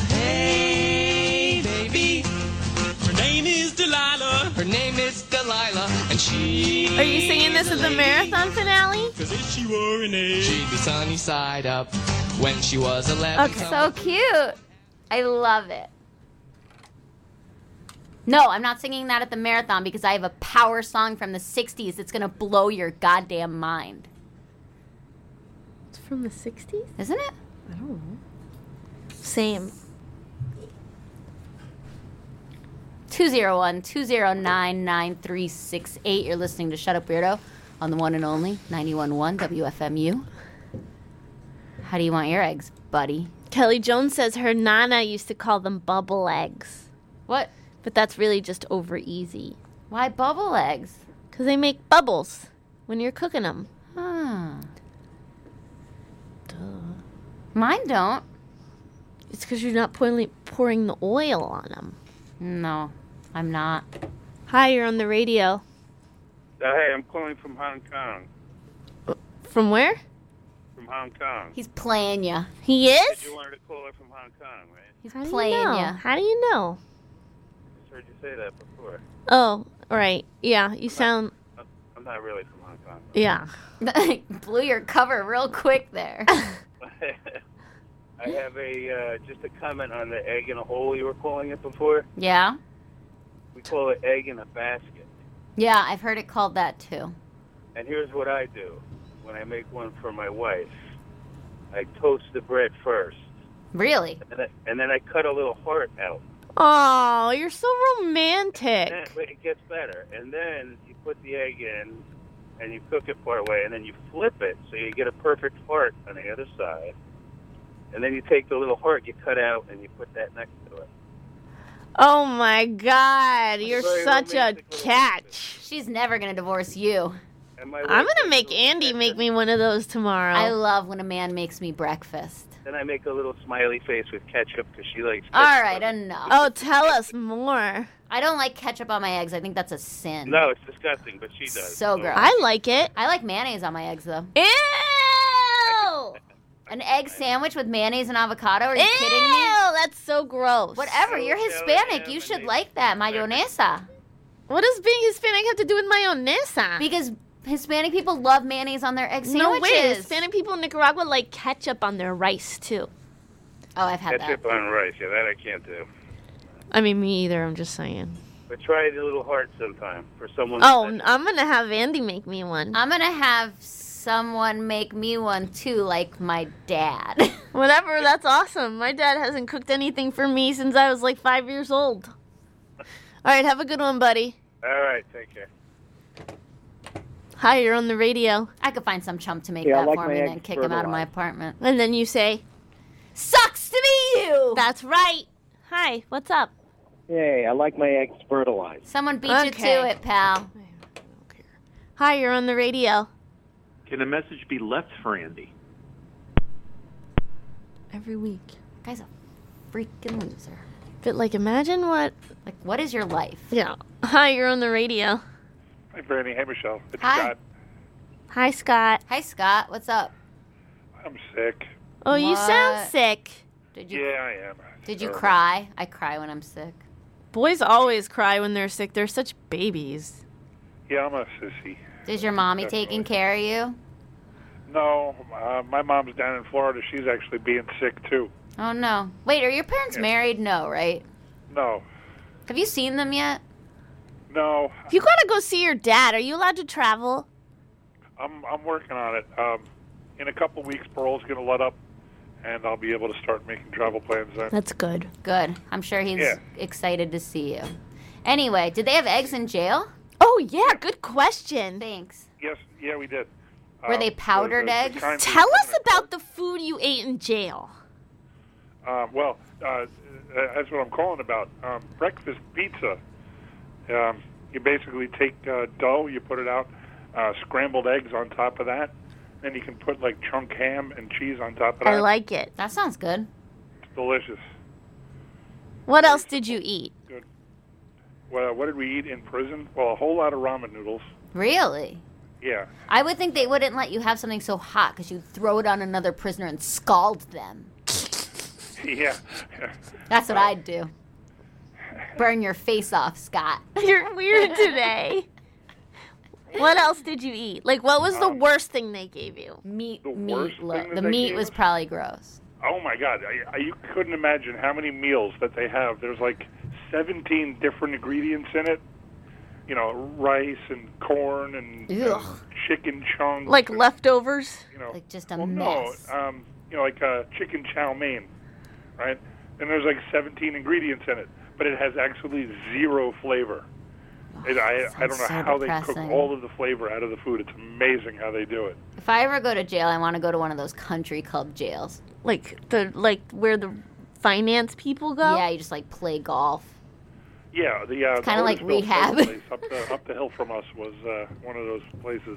Hey, baby. Her name is Delilah. Her name is Delilah. And she... Are you singing this at the marathon finale? Cause if she were an egg, she'd be sunny side up. When she was 11. Okay. So cute. I love it. No, I'm not singing that at the marathon because I have a power song from the 60s that's going to blow your goddamn mind. It's from the 60s? Isn't it? I don't know. Same. 201-209-9368. You're listening to Shut Up Weirdo on the one and only 91.1 WFMU. How do you want your eggs, buddy? Kelly Jones says her nana used to call them bubble eggs. What? But that's really just over easy. Why bubble eggs? Because they make bubbles when you're cooking them. Huh. Duh. Mine don't. It's because you're not pouring the oil on them. No, I'm not. Hi, you're on the radio. Hey, I'm calling from Hong Kong. From where? From Hong Kong. He's playing ya. He is? You wanted to call her from Hong Kong, right? He's How do playing you know? ya. How do you know? I just heard you say that before. Oh, all right. Yeah, you sound... I'm not really from Hong Kong. Yeah. Blew your cover real quick there. I have just a comment on the egg in a hole you were calling it before. Yeah? We call it egg in a basket. Yeah, I've heard it called that too. And here's what I do when I make one for my wife. I toast the bread first. Really? And then I cut a little heart out. Oh, you're so romantic. But it gets better. And then you put the egg in and you cook it part way, and then you flip it so you get a perfect heart on the other side. And then you take the little heart you cut out and you put that next to it. Oh my God, you're very such a romantic catch. She's never going to divorce you. And my I'm wife going to makes make Andy make me one of those tomorrow. I love when a man makes me breakfast. Then I make a little smiley face with ketchup because she likes ketchup. All right, enough. Oh, tell us more. I don't like ketchup on my eggs. I think that's a sin. No, it's disgusting, but she does. So gross. I like it. I like mayonnaise on my eggs, though. Ew! An egg sandwich with mayonnaise and avocado? Are you kidding me? Ew, that's so gross. Whatever. You're Hispanic. You should like that. Mayonesa. What does being Hispanic have to do with mayonesa? Because Hispanic people love mayonnaise on their egg sandwiches. No way. Hispanic people in Nicaragua like ketchup on their rice, too. Oh, I've had Ketchup on rice. Yeah, that I can't do. I mean, me either. I'm just saying. But try the little heart sometime for someone. Oh, I'm going to have Andy make me one. I'm going to have someone make me one, too, like my dad. Whatever. That's awesome. My dad hasn't cooked anything for me since I was like 5 years old. All right. Have a good one, buddy. All right. Take care. Hi, you're on the radio. I could find some chump to make Yeah, I that like for my me and eggs then kick him out of my fertilized. apartment. And then you say, Sucks to be you! That's right. Hi, what's up? Hey, I like my eggs fertilized. Someone beat you to it, pal. Hi, you're on the radio. Can a message be left for Andy? Every week. Guy's a freaking loser. But, like, imagine what... Like, what is your life? Yeah. Hi, you're on the radio. Hi, Bernie. Hey, Michelle. It's Hi. Scott. Hi, Scott. Hi, Scott. What's up? I'm sick. Oh, you sound What? sick. Did you? Yeah, I am. Did you Terrible. cry? I cry when I'm sick. Boys always cry when they're sick. They're such babies. Yeah, I'm a sissy. Is your mommy taking care of you? No, my mom's down in Florida. She's actually being sick, too. Oh, no. Wait, are your parents married? No, right? No. Have you seen them yet? No, You gotta go see your dad. Are you allowed to travel? I'm working on it. In a couple weeks, parole's going to let up, and I'll be able to start making travel plans then. That's good. Good. I'm sure he's Yeah. excited to see you. Anyway, did they have eggs in jail? Oh, yeah, good question. Thanks. Yes, yeah, we did. Were they powdered the eggs? kind Tell us about the food you ate in jail. Well, that's what I'm calling about. Breakfast pizza. You basically take dough, you put it out, scrambled eggs on top of that, then you can put like chunk ham and cheese on top of that. I like it. That sounds good. It's delicious. What else did you eat? Good. Well, what did we eat in prison? Well, a whole lot of ramen noodles. Really? Yeah. I would think they wouldn't let you have something so hot because you'd throw it on another prisoner and scald them. Yeah. That's what I'd do. Burn your face off, Scott. You're weird today. What else did you eat? Like, what was the worst thing they gave you? Meat. The worst thing that The they meat gave was us? probably gross. Oh my God! You couldn't imagine how many meals that they have. There's like 17 different ingredients in it. You know, rice and corn and chicken chunks. Like and, leftovers? You know, like just a mess. No, you know, like chicken chow mein, right? And there's like 17 ingredients in it. but it has absolutely zero flavor. I don't know so how they cook depressing. all of the flavor out of the food. It's amazing how they do it. If I ever go to jail, I want to go to one of those country club jails. Like where the finance people go? Yeah, you just like play golf. Yeah, It's kinda like Otisville rehab. place up the hill from us was one of those places.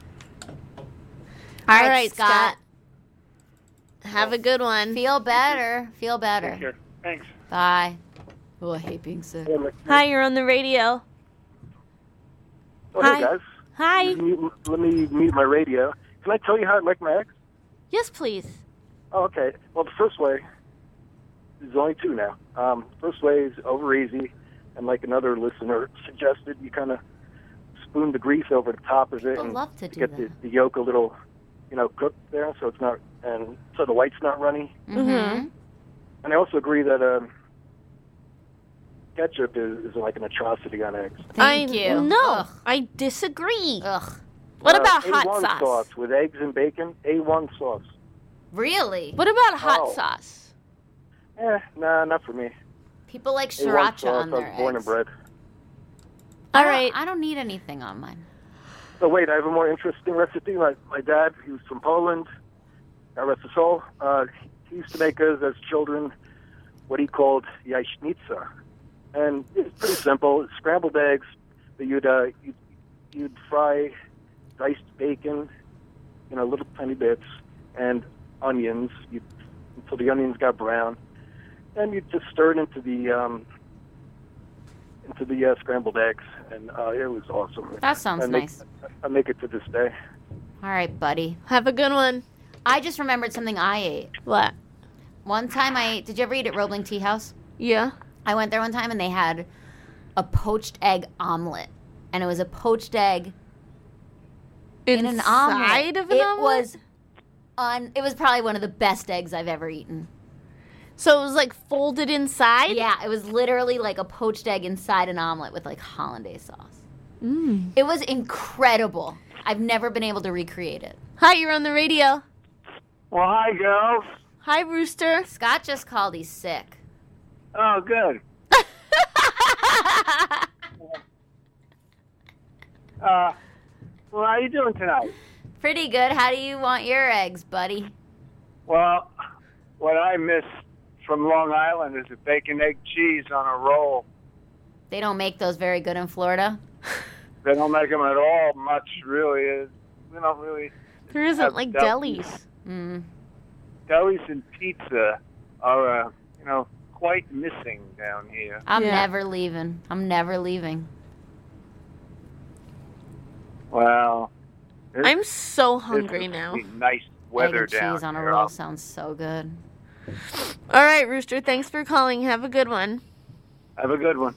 All All right, right, Scott. Have a good one. Feel better. Feel better. Take care. Thanks. Bye. Oh, I hate being sick. Hi, you're on the radio. Oh, Hi. hey guys. Hi. Let me mute my radio. Can I tell you how I like my eggs? Yes, please. Oh, okay. Well, the first way, there's only two now. First way is over easy, and like another listener suggested, you kind of spoon the grease over the top of it People and love to do get the yolk a little, cooked there, so it's not, and so the white's not runny. Mm-hmm. And I also agree that ketchup is like an atrocity on eggs. Thank you. No, Ugh. I disagree. Ugh. What about A1 hot sauce? with eggs and bacon? A1 sauce. Really? What about hot Oh. sauce? Nah, not for me. People like A1 sriracha sauce, on I their was born eggs. and bred. All right. I don't need anything on mine. So wait, I have a more interesting recipe. My dad, he was from Poland. God rest his soul. He used to make us as children what he called jajecznica, and it's pretty simple. It's scrambled eggs that you'd fry, diced bacon, little tiny bits, and onions. Until the onions got brown, and you just stir it into the scrambled eggs, and it was awesome. That sounds nice. I make it to this day. All right, buddy. Have a good one. I just remembered something I ate. What? One time did you ever eat at Roebling Tea House? Yeah. I went there one time and they had a poached egg omelet. And it was a poached egg in an omelet. Inside of an omelet? It was probably one of the best eggs I've ever eaten. So it was like folded inside? Yeah, it was literally like a poached egg inside an omelet with like hollandaise sauce. Mm. It was incredible. I've never been able to recreate it. Hi, you're on the radio. Well, hi, girls. Hi, Rooster. Scott just called. He's sick. Oh, good. Well, how you doing tonight? Pretty good. How do you want your eggs, buddy? Well, what I miss from Long Island is a bacon, egg, cheese on a roll. They don't make those very good in Florida. They don't make them at all much, really. We don't really... There isn't like delis. Mm. Delis and pizza are, quite missing down here. I'm never leaving. I'm never leaving. Well... I'm so hungry now. Nice weather egg and down cheese on a here. roll sounds so good. All right, Rooster. Thanks for calling. Have a good one. Have a good one.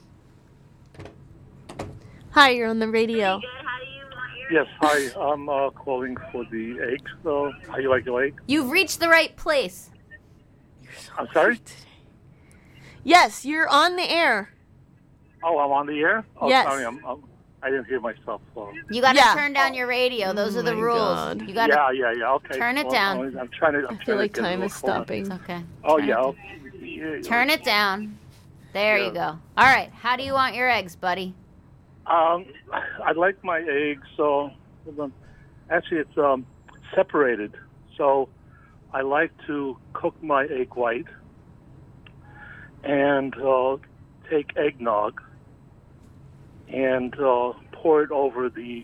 Hi, you're on the radio. Yes, hi. I'm calling for the eggs. How you like your egg? You've reached the right place. I'm sorry? Yes, you're on the air. Oh, I'm on the air? Oh, Yes. sorry. I didn't hear myself. You got to turn down your radio. Those are the rules. God. You got to Yeah. Okay. turn it Well, down. I'm trying to. I feel like time is stopping. It's okay. Oh, Turn yeah. it- Turn it down. There you go. All right. How do you want your eggs, buddy? I like my eggs. Actually, it's separated. So I like to cook my egg white and take eggnog and pour it over the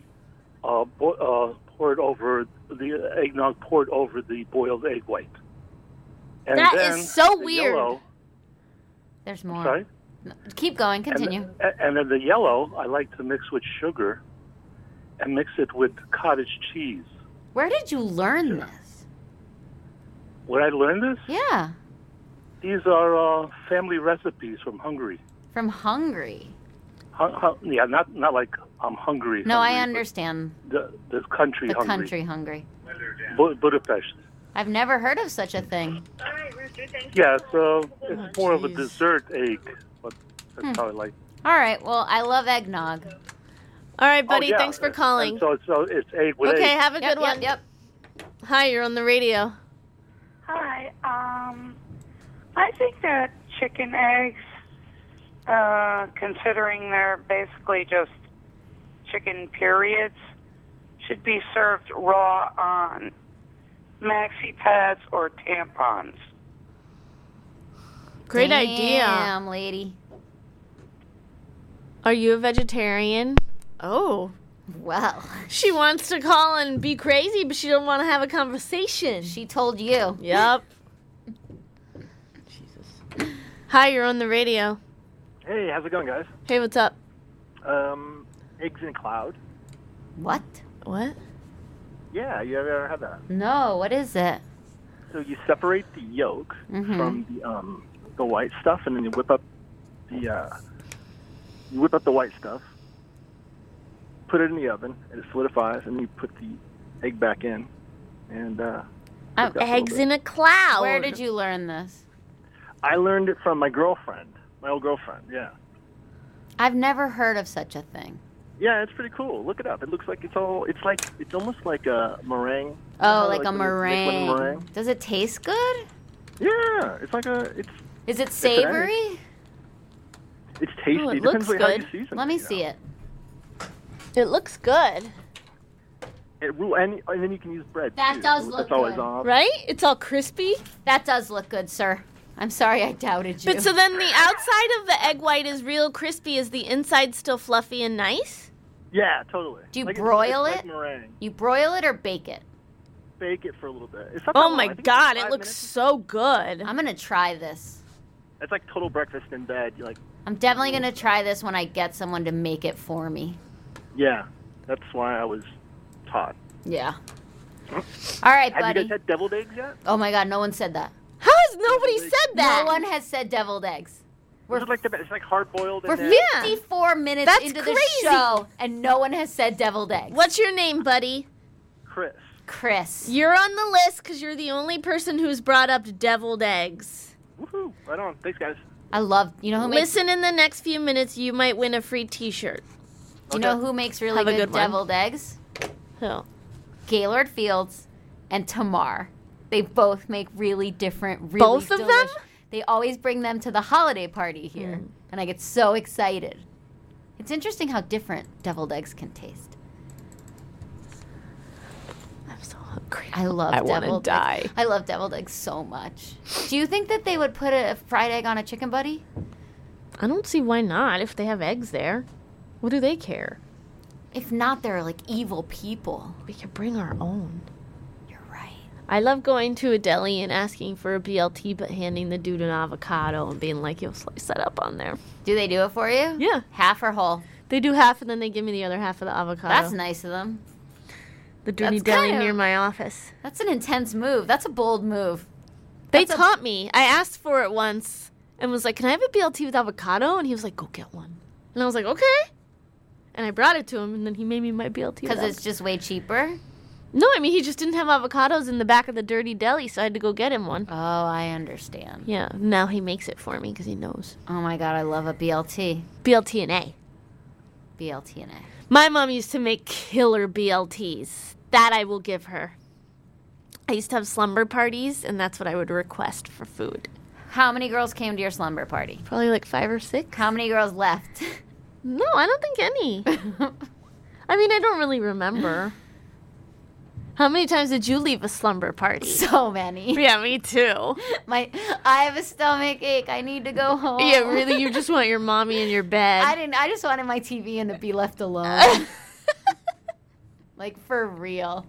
eggnog poured over the boiled egg white. And That then is so the weird. Yellow, There's more. sorry? Keep going. Continue. And then the yellow, I like to mix with sugar and mix it with cottage cheese. Where did you learn this? Where I learned this? Yeah. These are family recipes from Hungary. From Hungary. Yeah, not like I'm hungry. No, I hungry, understand. but the country The hungry. country hungry. Budapest. I've never heard of such a thing. Yeah, so it's more of a dessert egg, but that's how I like. All right. Well, I love eggnog. All right, buddy. yeah. Thanks for calling. And so it's egg with Okay, egg. have a good one. Yep. Hi, you're on the radio. Hi. I think that chicken eggs considering they're basically just chicken periods, should be served raw on maxi pads or tampons. Great idea. Damn, lady. Are you a vegetarian? Oh. Well. She wants to call and be crazy, but she don't want to have a conversation. She told you. Yep. Jesus. Hi, you're on the radio. Hey, how's it going, guys? Hey, what's up? Eggs in a cloud. What? What? Yeah, you ever had that? No, what is it? So you separate the yolk Mhm. from the white stuff, and then you whip up the white stuff, put it in the oven, and it solidifies, and you put the egg back in, and Eggs in a cloud. Where did you learn this? I learned it from my girlfriend, my old girlfriend. Yeah, I've never heard of such a thing. yeah, it's pretty cool. Look it up. It looks like it's almost like a meringue. Oh, You like know, a when it's liquid meringue. meringue. Does it taste good? Yeah, it's like Is it it's an egg. savory? It's tasty. Oh, it Depends looks on how you good. season Let it, me you know. see it. It looks good. And then you can use bread. That too. does So look that's always good. on. Right? It's all crispy. That does look good, sir. I'm sorry I doubted you. But so then the outside of the egg white is real crispy. Is the inside still fluffy and nice? Yeah, totally. Do you Like, broil it's it? like meringue. You broil it or bake it? Bake it for a little bit. It's not that Oh long. my I think it's God, like it 5 looks minutes. so good. I'm going to try this. It's like total breakfast in bed. You like, I'm definitely going to try this when I get someone to make it for me. yeah. That's why I was taught. Yeah. All right, Have buddy. you guys had deviled eggs yet? Oh my God, no one said that. How has nobody said that? No one has said deviled eggs. It's like hard boiled. We're and 54 minutes That's into crazy. the show, and no one has said deviled eggs. What's your name, buddy? Chris. Chris. You're on the list because you're the only person who's brought up deviled eggs. Woohoo! Right on. Thanks, guys. I love, you know who makes, Listen in the next few minutes. You might win a free T-shirt. you know who makes really Have a good, good one. deviled eggs? Who? Gaylord Fields and Tamar. They both make really different, really Both of them? delicious- They always bring them to the holiday party here, and I get so excited. It's interesting how different deviled eggs can taste. I'm so hungry. I love I wanna deviled die. eggs. I love deviled eggs so much. Do you think that they would put a fried egg on a chicken buddy? I don't see why not if they have eggs there. What do they care? If not, they're like evil people. We could bring our own. You're right. I love going to a deli and asking for a BLT, but handing the dude an avocado and being like, "Yo, slice that up on there." Do they do it for you? Yeah. Half or whole? They do half, and then they give me the other half of the avocado. That's nice of them. The dirty That's deli kind of- near my office. That's an intense move. That's a bold move. They That's a- taught me. I asked for it once and was like, "Can I have a BLT with avocado?" And he was like, "Go get one." And I was like, "Okay." And I brought it to him, and then he made me my BLT. Because it's just way cheaper? No, I mean, he just didn't have avocados in the back of the dirty deli, so I had to go get him one. Oh, I understand. Yeah, now he makes it for me because he knows. Oh my God, I love a BLT. BLT and A. BLT and A. My mom used to make killer BLTs. That I will give her. I used to have slumber parties, and that's what I would request for food. How many girls came to your slumber party? Probably like 5 or 6. How many girls left? No, I don't think any. I mean, I don't really remember. How many times did you leave a slumber party? So many. Yeah, me too. I have a stomach ache. I need to go home. Yeah, really, you just want your mommy in your bed. I just wanted my TV and to be left alone. Like, for real.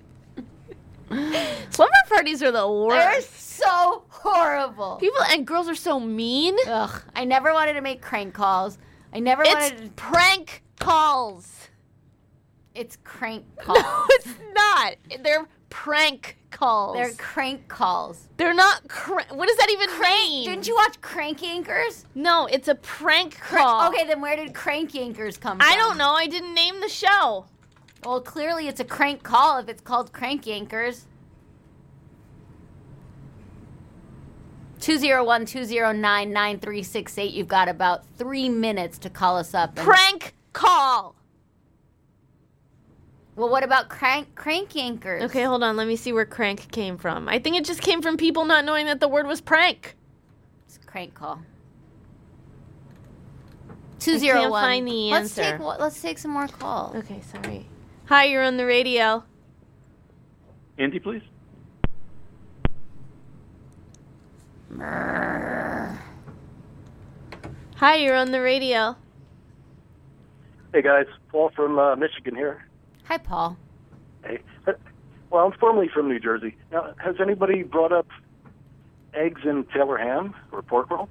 Slumber parties are the worst. They're so horrible. People and girls are so mean. Ugh. I never wanted to make crank calls. I never It's wanted to... prank calls. It's crank calls. No, it's not. They're prank calls. They're crank calls. They're not. What does that even mean? Didn't you watch Crank Yankers? No, it's a prank call. Okay, then where did Crank Yankers come from? I don't know. I didn't name the show. Well, clearly it's a crank call if it's called Crank Yankers. 201-209-9368. You've got about 3 minutes to call us up. Prank call. Well, what about Crank Yankers? Okay, hold on. Let me see where crank came from. I think it just came from people not knowing that the word was prank. It's a crank call. 201. I can't find the answer. Let's take some more calls. Okay, sorry. Hi, you're on the radio. Andy, please. Hi, you're on the radio. Hey guys, Paul from Michigan here. Hi, Paul. Hey. Well, I'm formerly from New Jersey. Now, has anybody brought up eggs in Taylor ham or pork roll?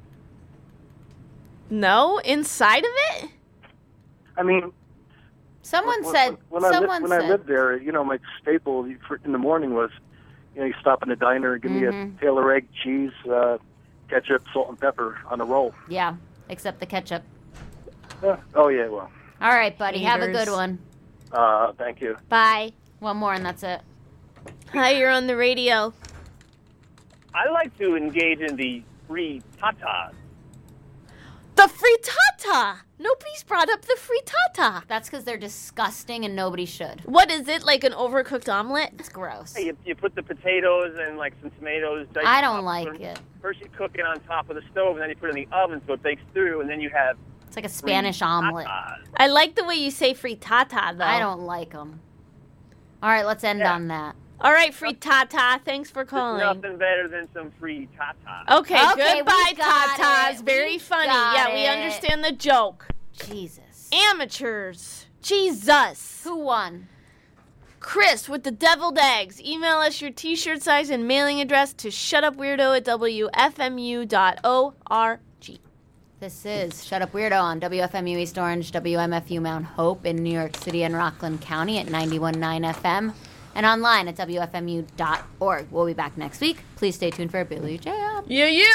No? Inside of it? I mean, Someone when said. I lived there, my staple in the morning was, you stop in a diner and give me a Taylor egg, cheese, ketchup, salt, and pepper on a roll. Yeah, except the ketchup. Oh yeah, well. All right, buddy. Have a Haters. good one. Thank you. Bye. One more and that's it. Hi, you're on the radio. I like to engage in the free tatas. The frittata! Nobody's brought up the frittata. That's because they're disgusting and nobody should. What is it, like an overcooked omelet? It's gross. Hey, you put the potatoes and like some tomatoes. I don't like it. First you cook it on top of the stove, and then you put it in the oven so it bakes through, and then you have. It's like a Spanish omelet. I like the way you say frittata, though. I don't like them. All right, let's end on that. All right, frittata. Thanks for calling. There's nothing better than some free tatas. Okay, goodbye, tatas. Very funny. Yeah, we understand the joke. Jesus. Amateurs. Jesus. Who won? Chris with the deviled eggs. Email us your t-shirt size and mailing address to shutupweirdo@wfmu.org. This is Shut Up Weirdo on WFMU East Orange, WMFU Mount Hope in New York City and Rockland County at 91.9 FM and online at WFMU.org. We'll be back next week. Please stay tuned for Billy Jam. Yeah, yeah.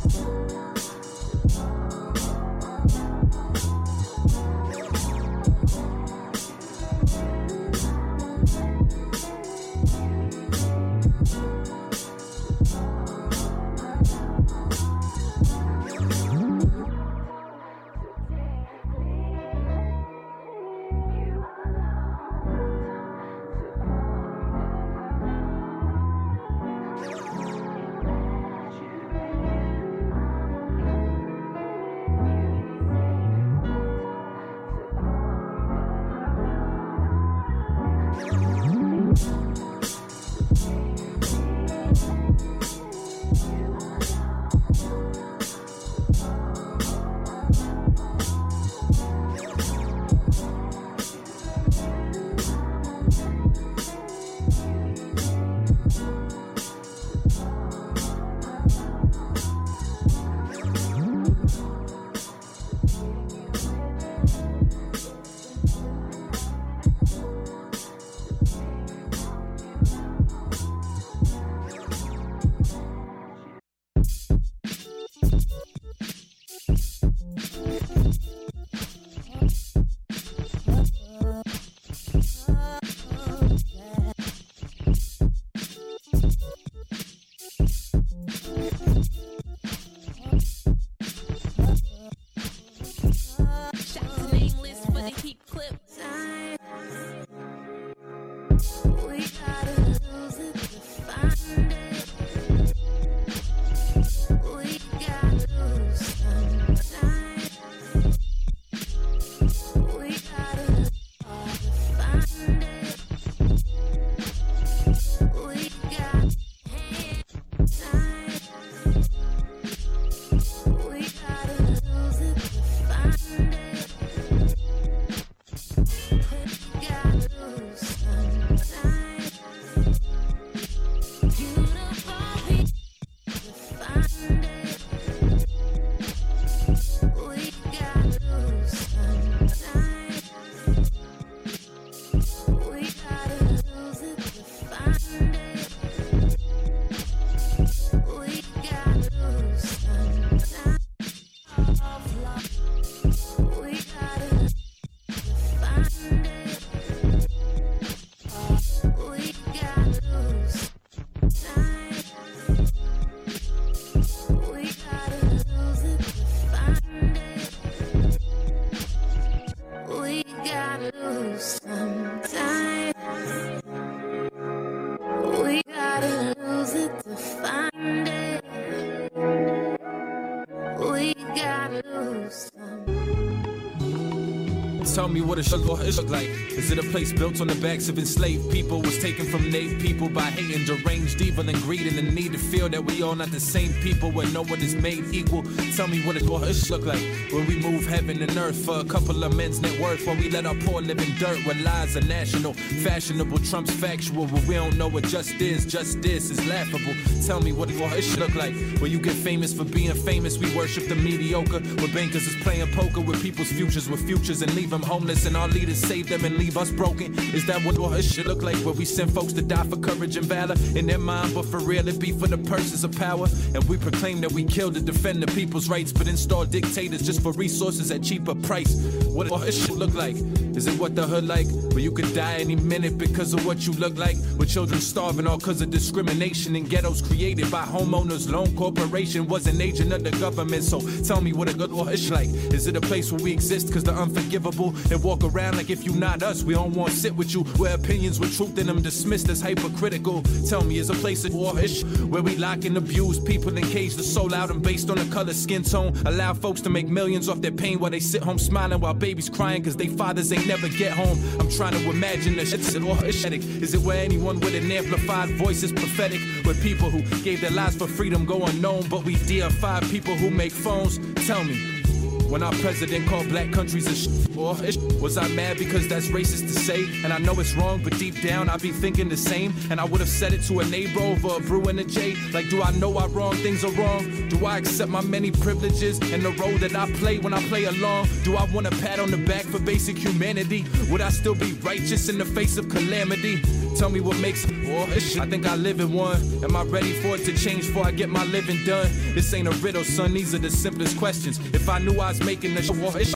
Tell me what a sugar is look like. Is it a place built on the backs of enslaved people? Was taken from native people by hating, deranged, evil, and greed, and the need to feel that we all not the same people, where no one is made equal. Tell me what it look like when we move heaven and earth for a couple of men's net worth, when we let our poor live in dirt, where lies are national, fashionable trumps factual, but we don't know what just is laughable. Tell me what it look like where you get famous for being famous. We worship the mediocre, where bankers is playing poker with people's futures with futures and leave them homeless, and our leaders save them and leave us broken. Is that what it should look like, where we send folks to die for courage and valor in their mind, but for real it be for the purses of power? And we proclaim that we kill to defend the people's rights, but install dictators just for resources at cheaper price. What it should look like? Is it what the hood like, where you could die any minute because of what you look like, with children starving all cause of discrimination in ghettos created by homeowners? Lone corporation was an agent of the government. So tell me what a good is like. Is it a place where we exist cause the unforgivable, and walk around like if you not us we don't want to sit with you, where opinions with truth in them dismissed as hypocritical? Tell me, is a place of war-ish where we lock and abuse people and cage the soul out, and based on the color, skin tone, allow folks to make millions off their pain while they sit home smiling while babies crying cause they fathers ain't never get home? I'm trying to imagine the shit's war-ish-etic. Is it where anyone with an amplified voice is prophetic, where people who gave their lives for freedom go unknown, but we deify people who make phones? Tell me, when our president called black countries a Or was I mad because that's racist to say? And I know it's wrong, but deep down I be thinking the same. And I would have said it to a neighbor over a brew and a J. Like, do I know why wrong things are wrong? Do I accept my many privileges and the role that I play when I play along? Do I want a pat on the back for basic humanity? Would I still be righteous in the face of calamity? Tell me what makes it. I think I live in one. Am I ready for it to change before I get my living done? This ain't a riddle, son. These are the simplest questions. If I knew I was making the